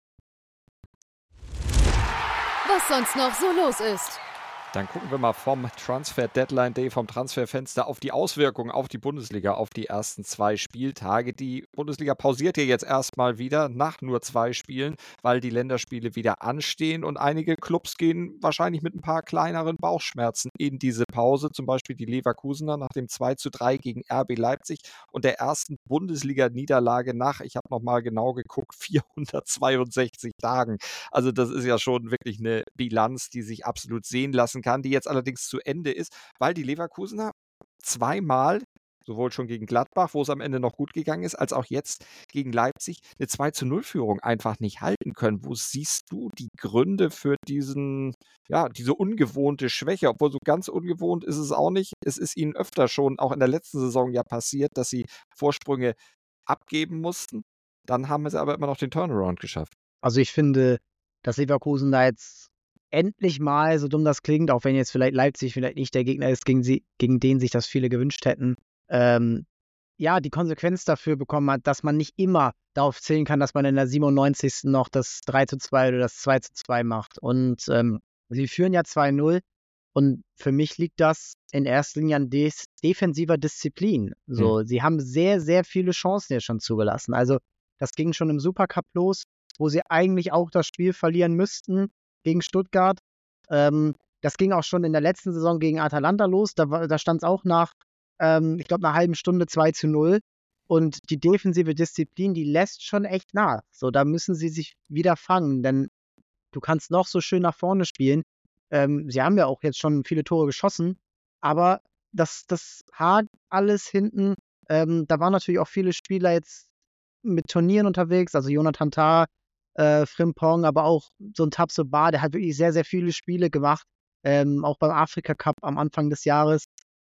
Was sonst noch so los ist. Dann gucken wir mal vom Transfer Deadline Day, vom Transferfenster auf die Auswirkungen auf die Bundesliga, auf die ersten zwei Spieltage. Die Bundesliga pausiert ja jetzt erstmal wieder nach nur zwei Spielen, weil die Länderspiele wieder anstehen und einige Clubs gehen wahrscheinlich mit ein paar kleineren Bauchschmerzen in diese Pause. Zum Beispiel die Leverkusener nach dem zwei zu drei gegen R B Leipzig und der ersten Bundesliga-Niederlage nach, ich habe nochmal genau geguckt, vierhundertzweiundsechzig Tagen. Also das ist ja schon wirklich eine Bilanz, die sich absolut sehen lassen kann, die jetzt allerdings zu Ende ist, weil die Leverkusener zweimal, sowohl schon gegen Gladbach, wo es am Ende noch gut gegangen ist, als auch jetzt gegen Leipzig, eine zwei zu null Führung einfach nicht halten können. Wo siehst du die Gründe für diesen, ja, diese ungewohnte Schwäche? Obwohl so ganz ungewohnt ist es auch nicht. Es ist ihnen öfter schon, auch in der letzten Saison ja passiert, dass sie Vorsprünge abgeben mussten. Dann haben sie aber immer noch den Turnaround geschafft. Also ich finde, dass Leverkusen da jetzt endlich mal, so dumm das klingt, auch wenn jetzt vielleicht Leipzig vielleicht nicht der Gegner ist, gegen, sie, gegen den sich das viele gewünscht hätten, ähm, ja, die Konsequenz dafür bekommen hat, dass man nicht immer darauf zählen kann, dass man in der siebenundneunzigsten noch das drei zu zwei oder das zwei zu zwei macht. Und ähm, sie führen ja zwei null und für mich liegt das in erster Linie an des defensiver Disziplin. So, sie haben sehr, sehr viele Chancen jetzt schon zugelassen. Also das ging schon im Supercup los, wo sie eigentlich auch das Spiel verlieren müssten gegen Stuttgart. Ähm, das ging auch schon in der letzten Saison gegen Atalanta los. Da, war- da stand es auch nach, ähm, ich glaube, einer halben Stunde zwei zu null. Und die defensive Disziplin, die lässt schon echt nach. So, da müssen sie sich wieder fangen, denn du kannst noch so schön nach vorne spielen. Ähm, sie haben ja auch jetzt schon viele Tore geschossen, aber das, das hakt alles hinten. Ähm, da waren natürlich auch viele Spieler jetzt mit Turnieren unterwegs, also Jonathan Tah, äh, Frimpong, aber auch so ein Tabsoba, der hat wirklich sehr, sehr viele Spiele gemacht, ähm, auch beim Afrika Cup am Anfang des Jahres.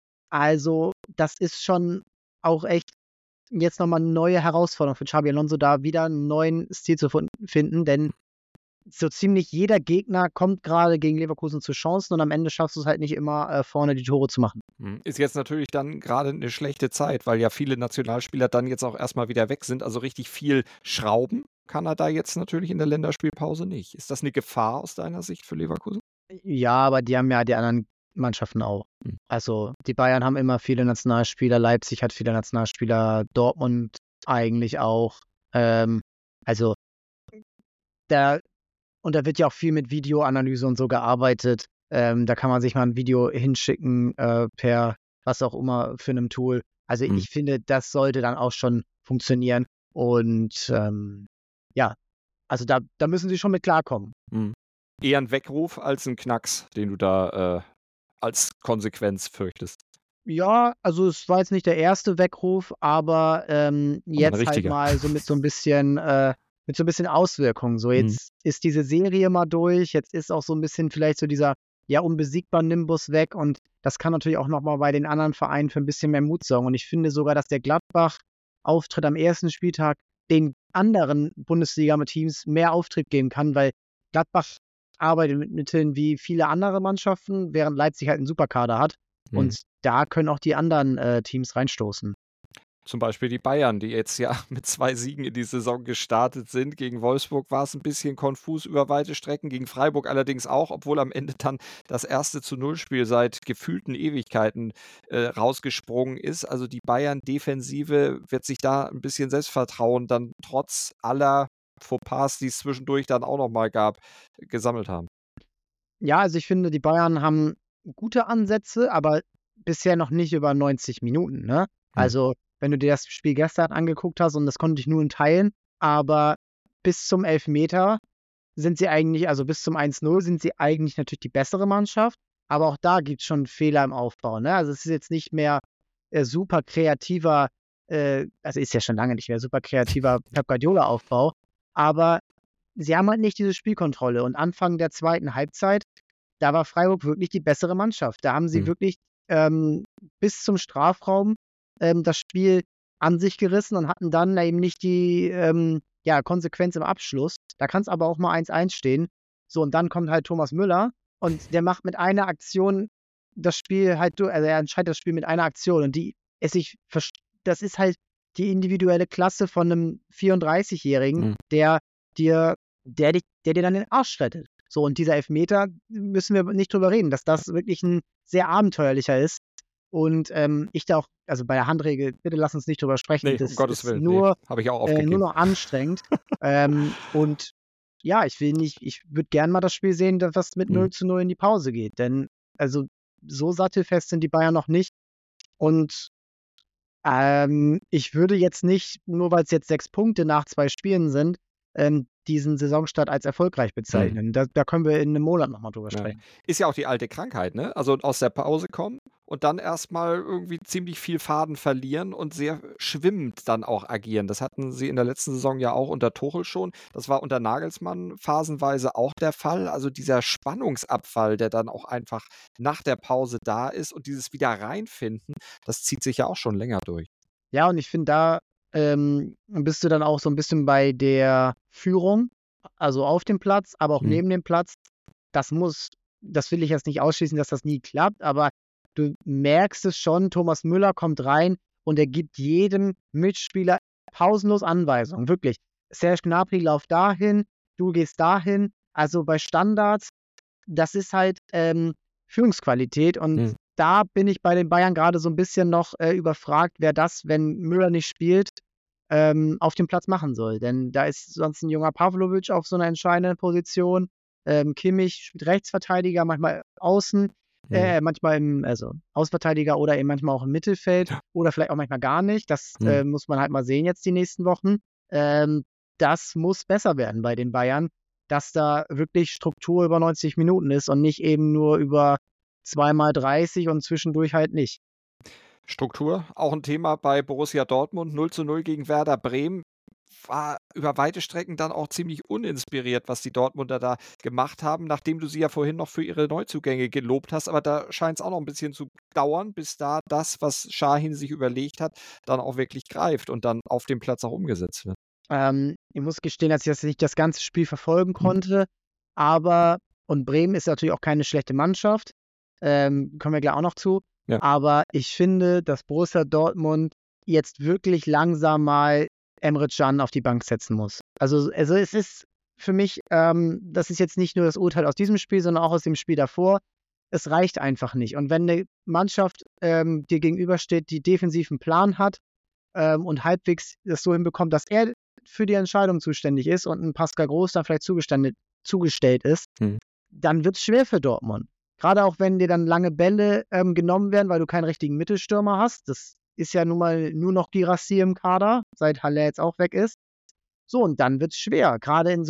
Also das ist schon auch echt jetzt nochmal eine neue Herausforderung für Xabi Alonso, da wieder einen neuen Stil zu fun- finden, denn so ziemlich jeder Gegner kommt gerade gegen Leverkusen zu Chancen und am Ende schaffst du es halt nicht immer, äh, vorne die Tore zu machen. Hm, Ist jetzt natürlich dann gerade eine schlechte Zeit, weil ja viele Nationalspieler dann jetzt auch erstmal wieder weg sind. Also richtig viel schrauben kann er da jetzt natürlich in der Länderspielpause nicht. Ist das eine Gefahr aus deiner Sicht für Leverkusen? Ja, aber die haben ja die anderen Mannschaften auch. Hm. Also die Bayern haben immer viele Nationalspieler, Leipzig hat viele Nationalspieler, Dortmund eigentlich auch. Ähm, also da, und da wird ja auch viel mit Videoanalyse und so gearbeitet. Ähm, da kann man sich mal ein Video hinschicken äh, per was auch immer für einem Tool. Also Hm. ich finde, das sollte dann auch schon funktionieren. Und ähm, ja, also da, da müssen sie schon mit klarkommen. Hm. eher ein Weckruf als ein Knacks, den du da äh, als Konsequenz fürchtest. Ja, also es war jetzt nicht der erste Weckruf, aber ähm, ein jetzt halt richtiger. mal so mit so ein bisschen, äh, mit so ein bisschen Auswirkungen. So, Mhm. jetzt ist diese Serie mal durch, jetzt ist auch so ein bisschen vielleicht so dieser ja unbesiegbar Nimbus weg und das kann natürlich auch nochmal bei den anderen Vereinen für ein bisschen mehr Mut sorgen. Und ich finde sogar, dass der Gladbach-Auftritt am ersten Spieltag den anderen Bundesliga-Teams mehr Auftrieb geben kann, weil Gladbach arbeitet mit Mitteln wie viele andere Mannschaften, während Leipzig halt einen Superkader hat. Mhm. Und da können auch die anderen äh, Teams reinstoßen. Zum Beispiel die Bayern, die jetzt ja mit zwei Siegen in die Saison gestartet sind. Gegen Wolfsburg war es ein bisschen konfus über weite Strecken, gegen Freiburg allerdings auch, obwohl am Ende dann das erste zu null Spiel seit gefühlten Ewigkeiten äh, rausgesprungen ist. Also die Bayern-Defensive wird sich da ein bisschen Selbstvertrauen dann trotz aller Fauxpas, die es zwischendurch dann auch nochmal gab, gesammelt haben. Ja, also ich finde, die Bayern haben gute Ansätze, aber bisher noch nicht über neunzig Minuten. Ne? Hm. Also wenn du dir das Spiel gestern angeguckt hast, und das konnte ich nur in Teilen, aber bis zum Elfmeter sind sie eigentlich, also bis zum eins null sind sie eigentlich natürlich die bessere Mannschaft, aber auch da gibt es schon Fehler im Aufbau. Ne? Also es ist jetzt nicht mehr äh, super kreativer, äh, also ist ja schon lange nicht mehr super kreativer Pep Guardiola-Aufbau, aber sie haben halt nicht diese Spielkontrolle und Anfang der zweiten Halbzeit, da war Freiburg wirklich die bessere Mannschaft. Da haben sie Hm. wirklich ähm, bis zum Strafraum ähm, das Spiel an sich gerissen und hatten dann eben nicht die ähm, ja, Konsequenz im Abschluss. Da kann es aber auch mal eins eins stehen. So, und dann kommt halt Thomas Müller und der macht mit einer Aktion das Spiel halt durch, also er entscheidet das Spiel mit einer Aktion und die es sich, vers- das ist halt die individuelle Klasse von einem vierunddreißigjährigen, Hm. der dir, der, dich, der dir dann den Arsch rettet. So, und dieser Elfmeter müssen wir nicht drüber reden, dass das wirklich ein sehr abenteuerlicher ist. Und ähm, ich da auch, also bei der Handregel, bitte lass uns nicht drüber sprechen. Nee, das um Gottes ist Willen. nur, Nee, habe ich auch äh, aufgegeben. nur noch anstrengend. ähm, und ja, ich will nicht, ich würde gern mal das Spiel sehen, dass was mit Mhm. null zu null in die Pause geht. Denn also so sattelfest sind die Bayern noch nicht. Und ähm, ich würde jetzt nicht, nur weil es jetzt sechs Punkte nach zwei Spielen sind, ähm, diesen Saisonstart als erfolgreich bezeichnen. Da, da können wir in einem Monat nochmal drüber Ja. sprechen. Ist ja auch die alte Krankheit, ne? Also aus der Pause kommen und dann erstmal irgendwie ziemlich viel Faden verlieren und sehr schwimmend dann auch agieren. Das hatten sie in der letzten Saison ja auch unter Tuchel schon. Das war unter Nagelsmann phasenweise auch der Fall. Also dieser Spannungsabfall, der dann auch einfach nach der Pause da ist und dieses wieder reinfinden, das zieht sich ja auch schon länger durch. Ja, und ich finde, da ähm, bist du dann auch so ein bisschen bei der Führung, also auf dem Platz, aber auch Mhm. neben dem Platz. Das muss, das will ich jetzt nicht ausschließen, dass das nie klappt, aber du merkst es schon, Thomas Müller kommt rein und er gibt jedem Mitspieler pausenlos Anweisungen, wirklich. Serge Gnabry, lauf dahin, du gehst dahin. Also bei Standards, das ist halt ähm, Führungsqualität und Mhm. da bin ich bei den Bayern gerade so ein bisschen noch äh, überfragt, wer das, wenn Müller nicht spielt, ähm, auf dem Platz machen soll. Denn da ist sonst ein junger Pavlovic auf so einer entscheidenden Position. Ähm, Kimmich spielt Rechtsverteidiger, manchmal außen, Mhm. äh, manchmal im, also Außenverteidiger oder eben manchmal auch im Mittelfeld oder vielleicht auch manchmal gar nicht. Das Mhm. äh, muss man halt mal sehen jetzt die nächsten Wochen. Ähm, das muss besser werden bei den Bayern, dass da wirklich Struktur über neunzig Minuten ist und nicht eben nur über zweimal dreißig und zwischendurch halt nicht. Struktur, auch ein Thema bei Borussia Dortmund, null zu null gegen Werder Bremen. War über weite Strecken dann auch ziemlich uninspiriert, was die Dortmunder da gemacht haben, nachdem du sie ja vorhin noch für ihre Neuzugänge gelobt hast. Aber da scheint es auch noch ein bisschen zu dauern, bis da das, was Şahin sich überlegt hat, dann auch wirklich greift und dann auf dem Platz auch umgesetzt wird. Ähm, ich muss gestehen, dass ich das nicht das ganze Spiel verfolgen Mhm. konnte, aber, und Bremen ist natürlich auch keine schlechte Mannschaft, ähm, kommen wir gleich auch noch zu, Ja. aber ich finde, dass Borussia Dortmund jetzt wirklich langsam mal Emre Can auf die Bank setzen muss. Also, also es ist für mich, ähm, das ist jetzt nicht nur das Urteil aus diesem Spiel, sondern auch aus dem Spiel davor. Es reicht einfach nicht. Und wenn eine Mannschaft ähm, dir gegenübersteht, die defensiven Plan hat ähm, und halbwegs das so hinbekommt, dass er für die Entscheidung zuständig ist und ein Pascal Groß dann vielleicht zugestellt, zugestellt ist, Mhm. dann wird es schwer für Dortmund. Gerade auch wenn dir dann lange Bälle ähm, genommen werden, weil du keinen richtigen Mittelstürmer hast. Das ist ja nun mal nur noch Guirassy im Kader, seit Haller jetzt auch weg ist. So, und dann wird es schwer. Gerade in so einem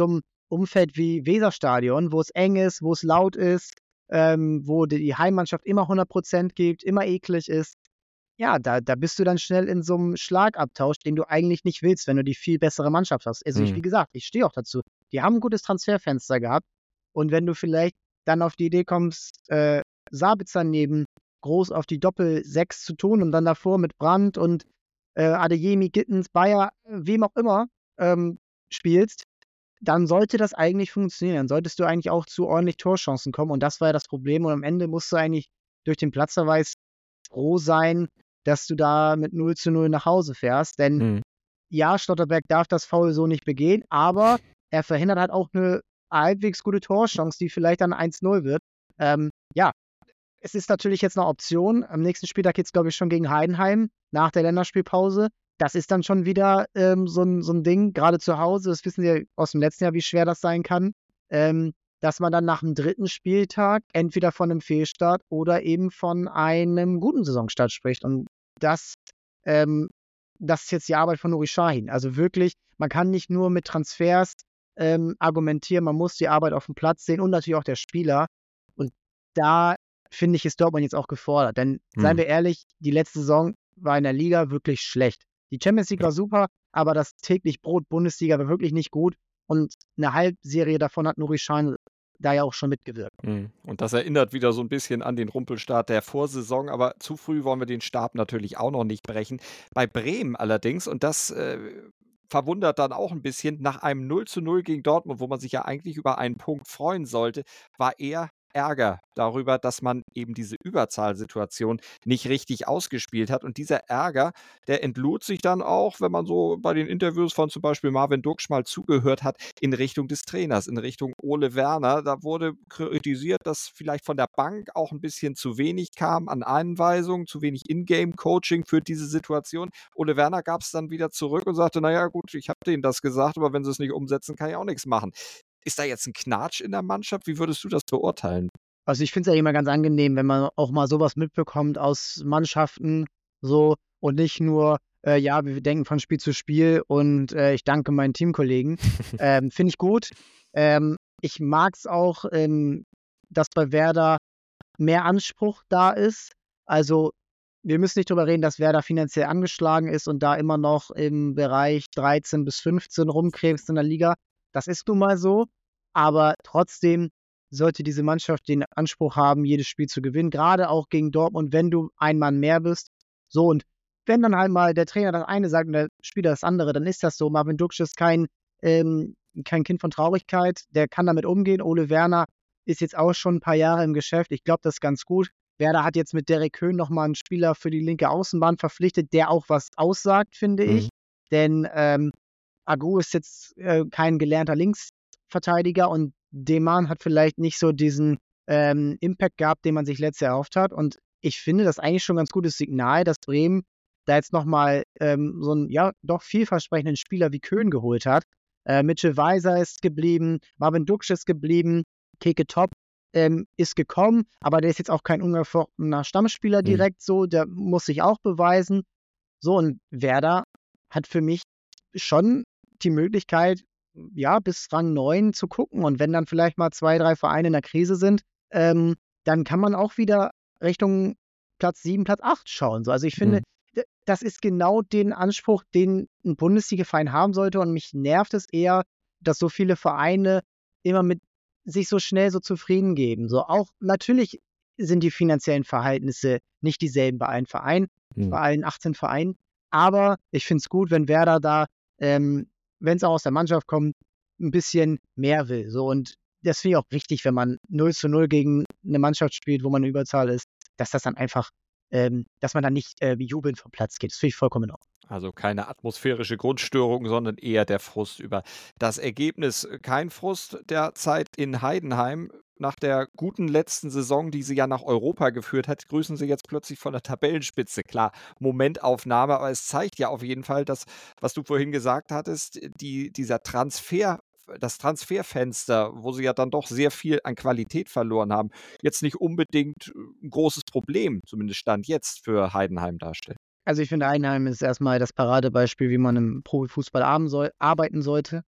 Umfeld wie Weserstadion, wo es eng ist, wo es laut ist, ähm, wo die Heimmannschaft immer hundert Prozent gibt, immer eklig ist, ja, da, da bist du dann schnell in so einem Schlagabtausch, den du eigentlich nicht willst, wenn du die viel bessere Mannschaft hast. Also ich, Mhm. wie gesagt, ich stehe auch dazu. Die haben ein gutes Transferfenster gehabt. Und wenn du vielleicht dann auf die Idee kommst, äh, Sabitzer neben groß auf die Doppel-Sechs zu tun und dann davor mit Brandt und äh, Adeyemi, Gittens, Bayer, äh, wem auch immer ähm, spielst, dann sollte das eigentlich funktionieren. Dann solltest du eigentlich auch zu ordentlich Torchancen kommen. Und das war ja das Problem. Und am Ende musst du eigentlich durch den Platzverweis froh sein, dass du da mit null zu null nach Hause fährst. Denn Mhm. ja, Schlotterbeck darf das Foul so nicht begehen, aber er verhindert halt auch eine halbwegs gute Torchance, die vielleicht dann eins null wird. Ähm, ja, es ist natürlich jetzt eine Option. Am nächsten Spieltag geht es, glaube ich, schon gegen Heidenheim nach der Länderspielpause. Das ist dann schon wieder ähm, so, ein, so ein Ding, gerade zu Hause. Das wissen wir aus dem letzten Jahr, wie schwer das sein kann. Ähm, dass man dann nach dem dritten Spieltag entweder von einem Fehlstart oder eben von einem guten Saisonstart spricht. Und das, ähm, das ist jetzt die Arbeit von Nuri Sahin. Also wirklich, man kann nicht nur mit Transfers ähm, argumentieren, man muss die Arbeit auf dem Platz sehen und natürlich auch der Spieler. Und da, finde ich, ist Dortmund jetzt auch gefordert. Denn, seien Mhm. wir ehrlich, die letzte Saison war in der Liga wirklich schlecht. Die Champions League war super, aber das täglich Brot Bundesliga war wirklich nicht gut. Und eine Halbserie davon hat Nuri Sahin da ja auch schon mitgewirkt. Mhm. Und das erinnert wieder so ein bisschen an den Rumpelstart der Vorsaison, aber zu früh wollen wir den Stab natürlich auch noch nicht brechen. Bei Bremen allerdings, und das äh, verwundert dann auch ein bisschen, nach einem null zu null gegen Dortmund, wo man sich ja eigentlich über einen Punkt freuen sollte, war eher Ärger darüber, dass man eben diese Überzahlsituation nicht richtig ausgespielt hat. Und dieser Ärger, der entlud sich dann auch, wenn man so bei den Interviews von zum Beispiel Marvin Duksch mal zugehört hat, in Richtung des Trainers, in Richtung Ole Werner. Da wurde kritisiert, dass vielleicht von der Bank auch ein bisschen zu wenig kam an Einweisungen, zu wenig Ingame-Coaching für diese Situation. Ole Werner gab es dann wieder zurück und sagte, naja gut, ich habe denen das gesagt, aber wenn sie es nicht umsetzen, kann ich auch nichts machen. Ist da jetzt ein Knatsch in der Mannschaft? Wie würdest du das beurteilen? Also ich finde es ja immer ganz angenehm, wenn man auch mal sowas mitbekommt aus Mannschaften so und nicht nur, äh, ja, wir denken von Spiel zu Spiel und äh, ich danke meinen Teamkollegen. ähm, finde ich gut. Ähm, ich mag es auch, ähm, dass bei Werder mehr Anspruch da ist. Also wir müssen nicht drüber reden, dass Werder finanziell angeschlagen ist und da immer noch im Bereich dreizehn bis fünfzehn rumkrebst in der Liga. Das ist nun mal so, aber trotzdem sollte diese Mannschaft den Anspruch haben, jedes Spiel zu gewinnen, gerade auch gegen Dortmund, wenn du ein Mann mehr bist. So, und wenn dann halt mal der Trainer das eine sagt und der Spieler das andere, dann ist das so. Marvin Duksch ist kein, ähm, kein Kind von Traurigkeit, der kann damit umgehen. Ole Werner ist jetzt auch schon ein paar Jahre im Geschäft. Ich glaube, das ist ganz gut. Werder hat jetzt mit Derek Köhn nochmal einen Spieler für die linke Außenbahn verpflichtet, der auch was aussagt, finde Mhm. ich. Denn ähm, Agu ist jetzt äh, kein gelernter Linksverteidiger und Deman hat vielleicht nicht so diesen ähm, Impact gehabt, den man sich letztes Jahr erhofft hat. Und ich finde das eigentlich schon ein ganz gutes Signal, dass Bremen da jetzt nochmal ähm, so einen, ja, doch vielversprechenden Spieler wie Köhn geholt hat. Äh, Mitchell Weiser ist geblieben, Marvin Duksch ist geblieben, Keke Top ähm, ist gekommen, aber der ist jetzt auch kein ungefochtener Stammspieler Mhm. direkt so, der muss sich auch beweisen. So, und Werder hat für mich schon die Möglichkeit, ja, bis Rang neun zu gucken. Und wenn dann vielleicht mal zwei, drei Vereine in der Krise sind, ähm, dann kann man auch wieder Richtung Platz sieben, Platz acht schauen. So, also ich finde, Mhm. d- das ist genau den Anspruch, den ein Bundesliga-Verein haben sollte. Und mich nervt es eher, dass so viele Vereine immer mit sich so schnell so zufrieden geben. So auch natürlich sind die finanziellen Verhältnisse nicht dieselben bei allen Vereinen, Mhm. bei allen achtzehn Vereinen. Aber ich finde es gut, wenn Werder da, ähm, wenn es auch aus der Mannschaft kommt, ein bisschen mehr will. So, und das finde ich auch richtig, wenn man null zu null gegen eine Mannschaft spielt, wo man eine Überzahl ist, dass das dann einfach, ähm, dass man dann nicht äh, jubelnd vom Platz geht. Das finde ich vollkommen in Ordnung. Also keine atmosphärische Grundstörung, sondern eher der Frust über das Ergebnis. Kein Frust der Zeit in Heidenheim. Nach der guten letzten Saison, die sie ja nach Europa geführt hat, grüßen sie jetzt plötzlich von der Tabellenspitze. Klar, Momentaufnahme, aber es zeigt ja auf jeden Fall, dass, was du vorhin gesagt hattest, die, dieser Transfer, das Transferfenster, wo sie ja dann doch sehr viel an Qualität verloren haben, jetzt nicht unbedingt ein großes Problem, zumindest Stand jetzt, für Heidenheim darstellt. Also ich finde, Heidenheim ist erstmal das Paradebeispiel, wie man im Profifußball arben soll, arbeiten sollte.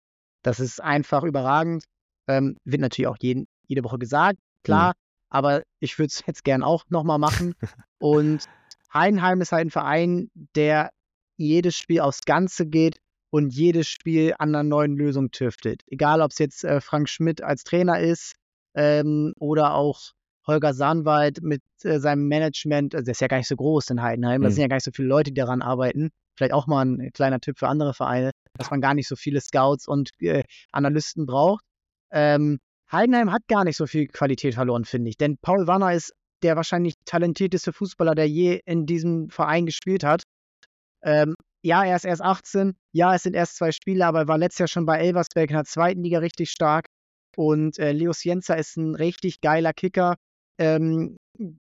Das ist einfach überragend. Ähm, wird natürlich auch jeden, jede Woche gesagt, klar, mhm. aber ich würde es jetzt gern auch nochmal machen. Und Heidenheim ist halt ein Verein, der jedes Spiel aufs Ganze geht und jedes Spiel an einer neuen Lösung tüftelt. Egal, ob es jetzt äh, Frank Schmidt als Trainer ist ähm, oder auch Holger Sahnwald mit äh, seinem Management. Also der ist ja gar nicht so groß in Heidenheim. Da mhm. sind ja gar nicht so viele Leute, die daran arbeiten. Vielleicht auch mal ein kleiner Tipp für andere Vereine, dass man gar nicht so viele Scouts und äh, Analysten braucht. Ähm, Heidenheim hat gar nicht so viel Qualität verloren, finde ich. Denn Paul Wanner ist der wahrscheinlich talentierteste Fußballer, der je in diesem Verein gespielt hat. Ähm, ja, er ist erst achtzehn. Ja, es sind erst zwei Spiele, aber er war letztes Jahr schon bei Elversberg in der zweiten Liga richtig stark. Und äh, Leo Cienza ist ein richtig geiler Kicker. Ähm,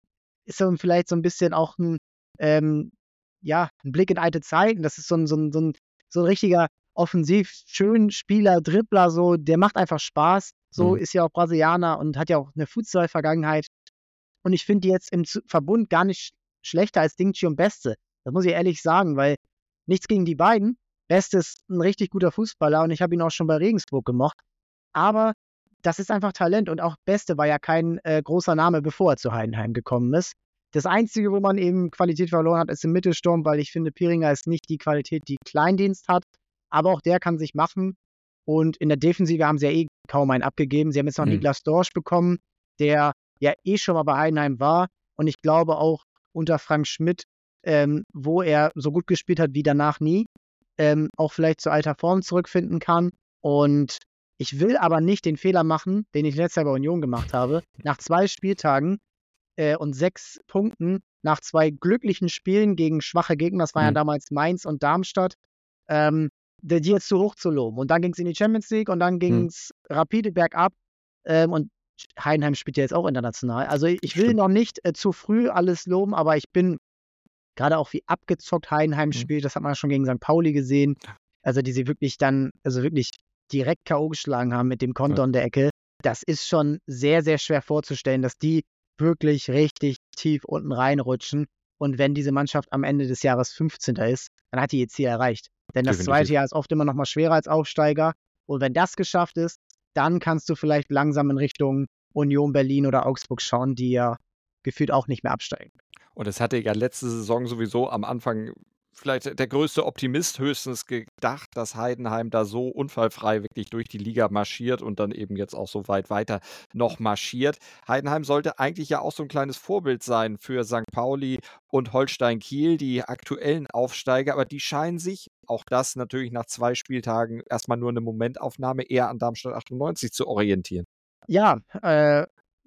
ist so vielleicht so ein bisschen auch ein, ähm, ja, ein Blick in alte Zeiten. Das ist so ein, so ein, so ein, so ein richtiger offensiv schön Spieler, Dribbler, so, der macht einfach Spaß. So mhm. ist ja auch Brasilianer und hat ja auch eine Futsal-Vergangenheit. Und ich finde die jetzt im Verbund gar nicht schlechter als Dingchi und Beste. Das muss ich ehrlich sagen, weil nichts gegen die beiden. Beste ist ein richtig guter Fußballer und ich habe ihn auch schon bei Regensburg gemocht. Aber das ist einfach Talent und auch Beste war ja kein äh, großer Name, bevor er zu Heidenheim gekommen ist. Das Einzige, wo man eben Qualität verloren hat, ist im Mittelsturm, weil ich finde, Pieringer ist nicht die Qualität, die Kleindienst hat. Aber auch der kann sich machen. Und in der Defensive haben sie ja eh kaum einen abgegeben. Sie haben jetzt noch mhm. Niklas Dorsch bekommen, der ja eh schon mal bei Heidenheim war. Und ich glaube auch unter Frank Schmidt, ähm, wo er so gut gespielt hat wie danach nie, ähm, auch vielleicht zu alter Form zurückfinden kann. Und ich will aber nicht den Fehler machen, den ich letztes Jahr bei Union gemacht habe. Nach zwei Spieltagen äh, und sechs Punkten, nach zwei glücklichen Spielen gegen schwache Gegner, das waren mhm. ja damals Mainz und Darmstadt, ähm, die jetzt zu hoch zu loben. Und dann ging es in die Champions League und dann ging es hm. rapide bergab. Ähm, und Heidenheim spielt ja jetzt auch international. Also ich will Stimmt. noch nicht äh, zu früh alles loben, aber ich bin gerade auch wie abgezockt Heidenheim spielt, hm. das hat man schon gegen Sankt Pauli gesehen. Also die sie wirklich dann, also wirklich direkt K O geschlagen haben mit dem Konter in ja. der Ecke. Das ist schon sehr, sehr schwer vorzustellen, dass die wirklich richtig tief unten reinrutschen. Und wenn diese Mannschaft am Ende des Jahres fünfzehnter ist, dann hat die ihr Ziel erreicht. Denn das Definitiv. zweite Jahr ist oft immer noch mal schwerer als Aufsteiger. Und wenn das geschafft ist, dann kannst du vielleicht langsam in Richtung Union Berlin oder Augsburg schauen, die ja gefühlt auch nicht mehr absteigen. Und es hatte ja letzte Saison sowieso am Anfang vielleicht der größte Optimist höchstens gedacht, dass Heidenheim da so unfallfrei wirklich durch die Liga marschiert und dann eben jetzt auch so weit weiter noch marschiert. Heidenheim sollte eigentlich ja auch so ein kleines Vorbild sein für Sankt Pauli und Holstein Kiel, die aktuellen Aufsteiger, aber die scheinen sich, auch das natürlich nach zwei Spieltagen erstmal nur eine Momentaufnahme, eher an Darmstadt achtundneunzig zu orientieren. Ja, äh,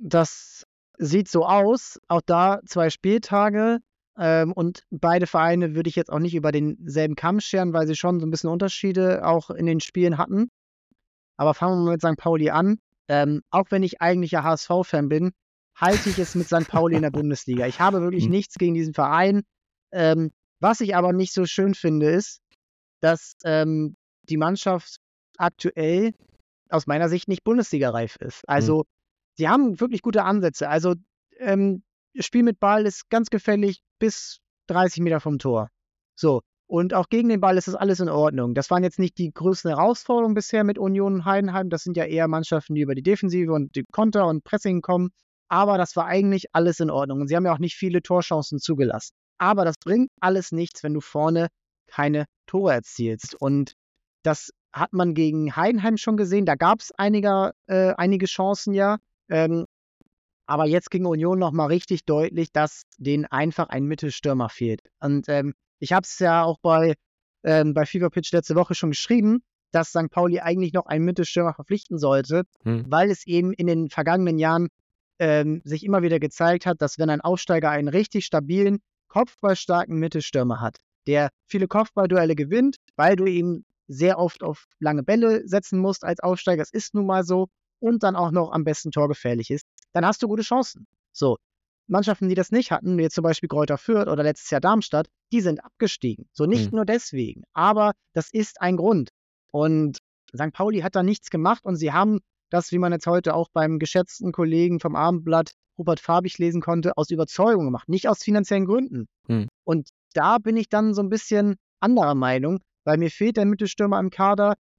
das sieht so aus. Auch da zwei Spieltage. Ähm, und beide Vereine würde ich jetzt auch nicht über denselben Kamm scheren, weil sie schon so ein bisschen Unterschiede auch in den Spielen hatten. Aber fangen wir mal mit Sankt Pauli an. Ähm, auch wenn ich eigentlich ja H S V-Fan bin, halte ich es mit Sankt Pauli in der Bundesliga. Ich habe wirklich mhm. nichts gegen diesen Verein. Ähm, was ich aber nicht so schön finde, ist, dass ähm, die Mannschaft aktuell aus meiner Sicht nicht Bundesliga-reif ist. Also, mhm. sie haben wirklich gute Ansätze. Also, ähm, Spiel mit Ball ist ganz gefällig bis dreißig Meter vom Tor. So. Und auch gegen den Ball ist das alles in Ordnung. Das waren jetzt nicht die größten Herausforderungen bisher mit Union und Heidenheim. Das sind ja eher Mannschaften, die über die Defensive und die Konter und Pressing kommen. Aber das war eigentlich alles in Ordnung. Und sie haben ja auch nicht viele Torchancen zugelassen. Aber das bringt alles nichts, wenn du vorne keine Tore erzielst. Und das hat man gegen Heidenheim schon gesehen. Da gab es einige, äh, einige Chancen ja. Ähm, Aber jetzt gegen Union nochmal richtig deutlich, dass denen einfach ein Mittelstürmer fehlt. Und ähm, ich habe es ja auch bei, ähm, bei Fever Pitch letzte Woche schon geschrieben, dass Sankt Pauli eigentlich noch einen Mittelstürmer verpflichten sollte, hm. weil es eben in den vergangenen Jahren ähm, sich immer wieder gezeigt hat, dass wenn ein Aufsteiger einen richtig stabilen, kopfballstarken Mittelstürmer hat, der viele Kopfballduelle gewinnt, weil du ihm sehr oft auf lange Bälle setzen musst als Aufsteiger, es ist nun mal so, und dann auch noch am besten torgefährlich ist, dann hast du gute Chancen. So, Mannschaften, die das nicht hatten, wie jetzt zum Beispiel Greuther Fürth oder letztes Jahr Darmstadt, die sind abgestiegen. So, nicht hm. nur deswegen, aber das ist ein Grund. Und Sankt Pauli hat da nichts gemacht und sie haben das, wie man jetzt heute auch beim geschätzten Kollegen vom Abendblatt Rupert Farbig lesen konnte, aus Überzeugung gemacht, nicht aus finanziellen Gründen. Hm. Und da bin ich dann so ein bisschen anderer Meinung, weil mir fehlt der Mittelstürmer im Kader,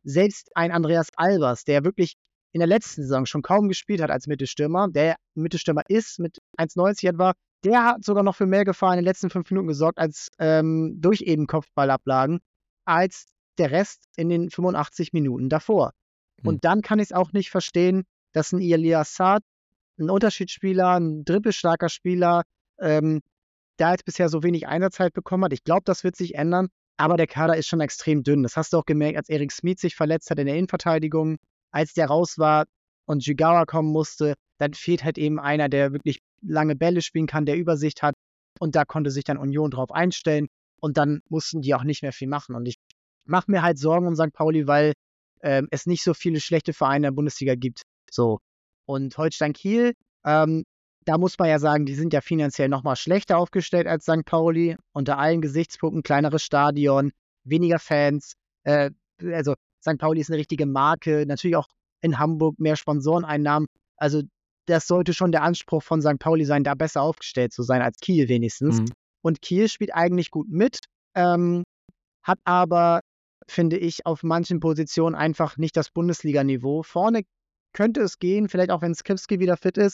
selbst ein Andreas Albers, der wirklich in der letzten Saison schon kaum gespielt hat als Mittelstürmer, der Mittelstürmer ist mit eins neunzig etwa, der hat sogar noch für mehr Gefahr in den letzten fünf Minuten gesorgt als ähm, durch eben Kopfballablagen, als der Rest in den fünfundachtzig Minuten davor. Hm. Und dann kann ich es auch nicht verstehen, dass ein Elias Saad, ein Unterschiedsspieler, ein dribbelstarker Spieler, ähm, da jetzt bisher so wenig Einsatzzeit bekommen hat. Ich glaube, das wird sich ändern, aber der Kader ist schon extrem dünn. Das hast du auch gemerkt, als Erik Smith sich verletzt hat in der Innenverteidigung, als der raus war und Jigawa kommen musste, dann fehlt halt eben einer, der wirklich lange Bälle spielen kann, der Übersicht hat, und da konnte sich dann Union drauf einstellen und dann mussten die auch nicht mehr viel machen. Und ich mache mir halt Sorgen um Sankt Pauli, weil ähm, es nicht so viele schlechte Vereine in der Bundesliga gibt. So. Und Holstein Kiel, ähm, da muss man ja sagen, die sind ja finanziell nochmal schlechter aufgestellt als Sankt Pauli. Unter allen Gesichtspunkten, kleineres Stadion, weniger Fans. Äh, also Sankt Pauli ist eine richtige Marke. Natürlich auch in Hamburg mehr Sponsoreneinnahmen. Also das sollte schon der Anspruch von Sankt Pauli sein, da besser aufgestellt zu sein als Kiel wenigstens. Mhm. Und Kiel spielt eigentlich gut mit, ähm, hat aber, finde ich, auf manchen Positionen einfach nicht das Bundesliga-Niveau. Vorne könnte es gehen, vielleicht auch wenn Skripski wieder fit ist,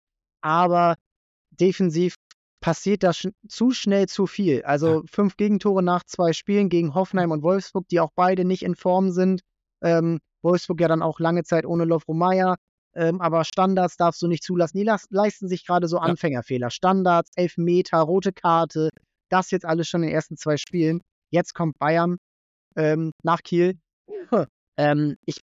aber defensiv passiert da sch- zu schnell zu viel. Also ja. fünf Gegentore nach zwei Spielen gegen Hoffenheim und Wolfsburg, die auch beide nicht in Form sind. Ähm, Wolfsburg ja dann auch lange Zeit ohne Lovro-Meyer, ähm, aber Standards darfst du nicht zulassen. Die las- leisten sich gerade so ja. Anfängerfehler. Standards, Elfmeter, rote Karte, das jetzt alles schon in den ersten zwei Spielen. Jetzt kommt Bayern ähm, nach Kiel. ähm, ich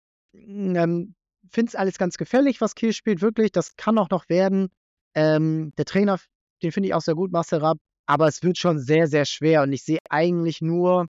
ähm, finde es alles ganz gefährlich, was Kiel spielt, wirklich. Das kann auch noch werden. Ähm, der Trainer, den finde ich auch sehr gut, Marcel Rapp, aber es wird schon sehr, sehr schwer und ich sehe eigentlich nur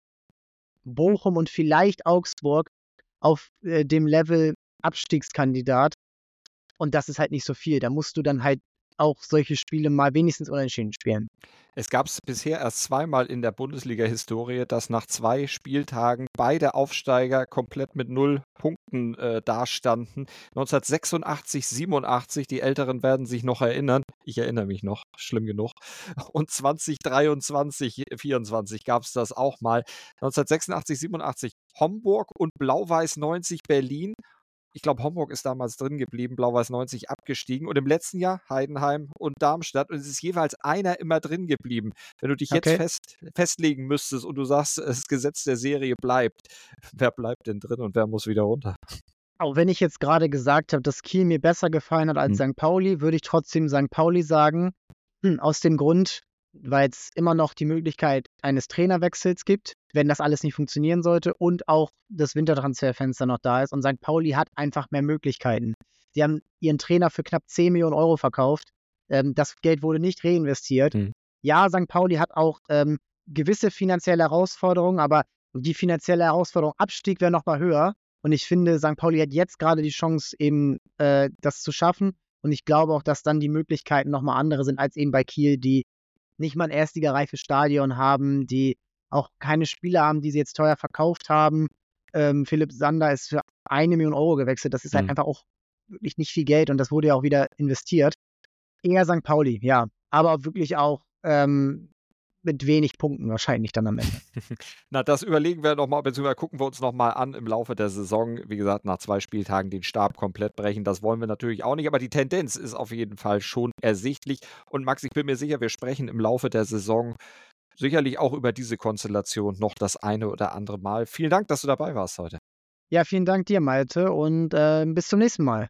Bochum und vielleicht Augsburg auf äh, dem Level Abstiegskandidat, und das ist halt nicht so viel. Da musst du dann halt auch solche Spiele mal wenigstens unentschieden spielen. Es gab es bisher erst zweimal in der Bundesliga-Historie, dass nach zwei Spieltagen beide Aufsteiger komplett mit null Punkten äh, dastanden. neunzehnhundertsechsundachtzig, siebenundachtzig, die Älteren werden sich noch erinnern. Ich erinnere mich noch, schlimm genug. Und zwanzig dreiundzwanzig, vierundzwanzig gab es das auch mal. neunzehnhundertsechsundachtzig, siebenundachtzig Homburg und Blau-Weiß neunzig Berlin. Ich glaube, Homburg ist damals drin geblieben, Blau-Weiß neunzig abgestiegen. Und im letzten Jahr Heidenheim und Darmstadt. Und es ist jeweils einer immer drin geblieben. Wenn du dich jetzt Okay. fest, festlegen müsstest und du sagst, das Gesetz der Serie bleibt, wer bleibt denn drin und wer muss wieder runter? Auch wenn ich jetzt gerade gesagt habe, dass Kiel mir besser gefallen hat als Hm. Sankt Pauli, würde ich trotzdem Sankt Pauli sagen, hm, aus dem Grund, weil es immer noch die Möglichkeit eines Trainerwechsels gibt, wenn das alles nicht funktionieren sollte, und auch das Wintertransferfenster noch da ist. Und Sankt Pauli hat einfach mehr Möglichkeiten. Die haben ihren Trainer für knapp zehn Millionen Euro verkauft. Ähm, das Geld wurde nicht reinvestiert. Hm. Ja, Sankt Pauli hat auch ähm, gewisse finanzielle Herausforderungen, aber die finanzielle Herausforderung Abstieg wäre noch mal höher. Und ich finde, Sankt Pauli hat jetzt gerade die Chance, eben äh, das zu schaffen. Und ich glaube auch, dass dann die Möglichkeiten nochmal andere sind als eben bei Kiel, die nicht mal ein erstligareifes Stadion haben, die auch keine Spieler haben, die sie jetzt teuer verkauft haben. Ähm, Philipp Sander ist für eine Million Euro gewechselt. Das ist halt Mhm. einfach auch wirklich nicht viel Geld und das wurde ja auch wieder investiert. Eher Sankt Pauli, ja. Aber wirklich auch ähm, mit wenig Punkten wahrscheinlich dann am Ende. Na, das überlegen wir nochmal, beziehungsweise gucken wir uns nochmal an im Laufe der Saison. Wie gesagt, nach zwei Spieltagen den Stab komplett brechen, das wollen wir natürlich auch nicht, aber die Tendenz ist auf jeden Fall schon ersichtlich. Und Max, ich bin mir sicher, wir sprechen im Laufe der Saison sicherlich auch über diese Konstellation noch das eine oder andere Mal. Vielen Dank, dass du dabei warst heute. Ja, vielen Dank dir, Malte, und äh, bis zum nächsten Mal.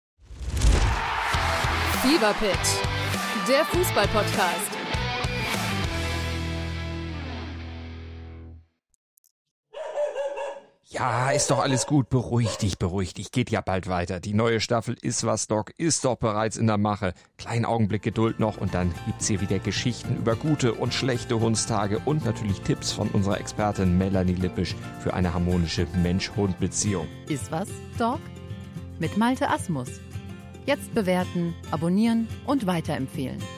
Fever Pitch, der Fußball-Podcast. Ja, ist doch alles gut. Beruhig dich, beruhig dich. Geht ja bald weiter. Die neue Staffel Ist was, Doc ist doch bereits in der Mache. Kleinen Augenblick Geduld noch und dann gibt's hier wieder Geschichten über gute und schlechte Hundstage und natürlich Tipps von unserer Expertin Melanie Lippisch für eine harmonische Mensch-Hund-Beziehung. Ist was, Dog? Mit Malte Asmus. Jetzt bewerten, abonnieren und weiterempfehlen.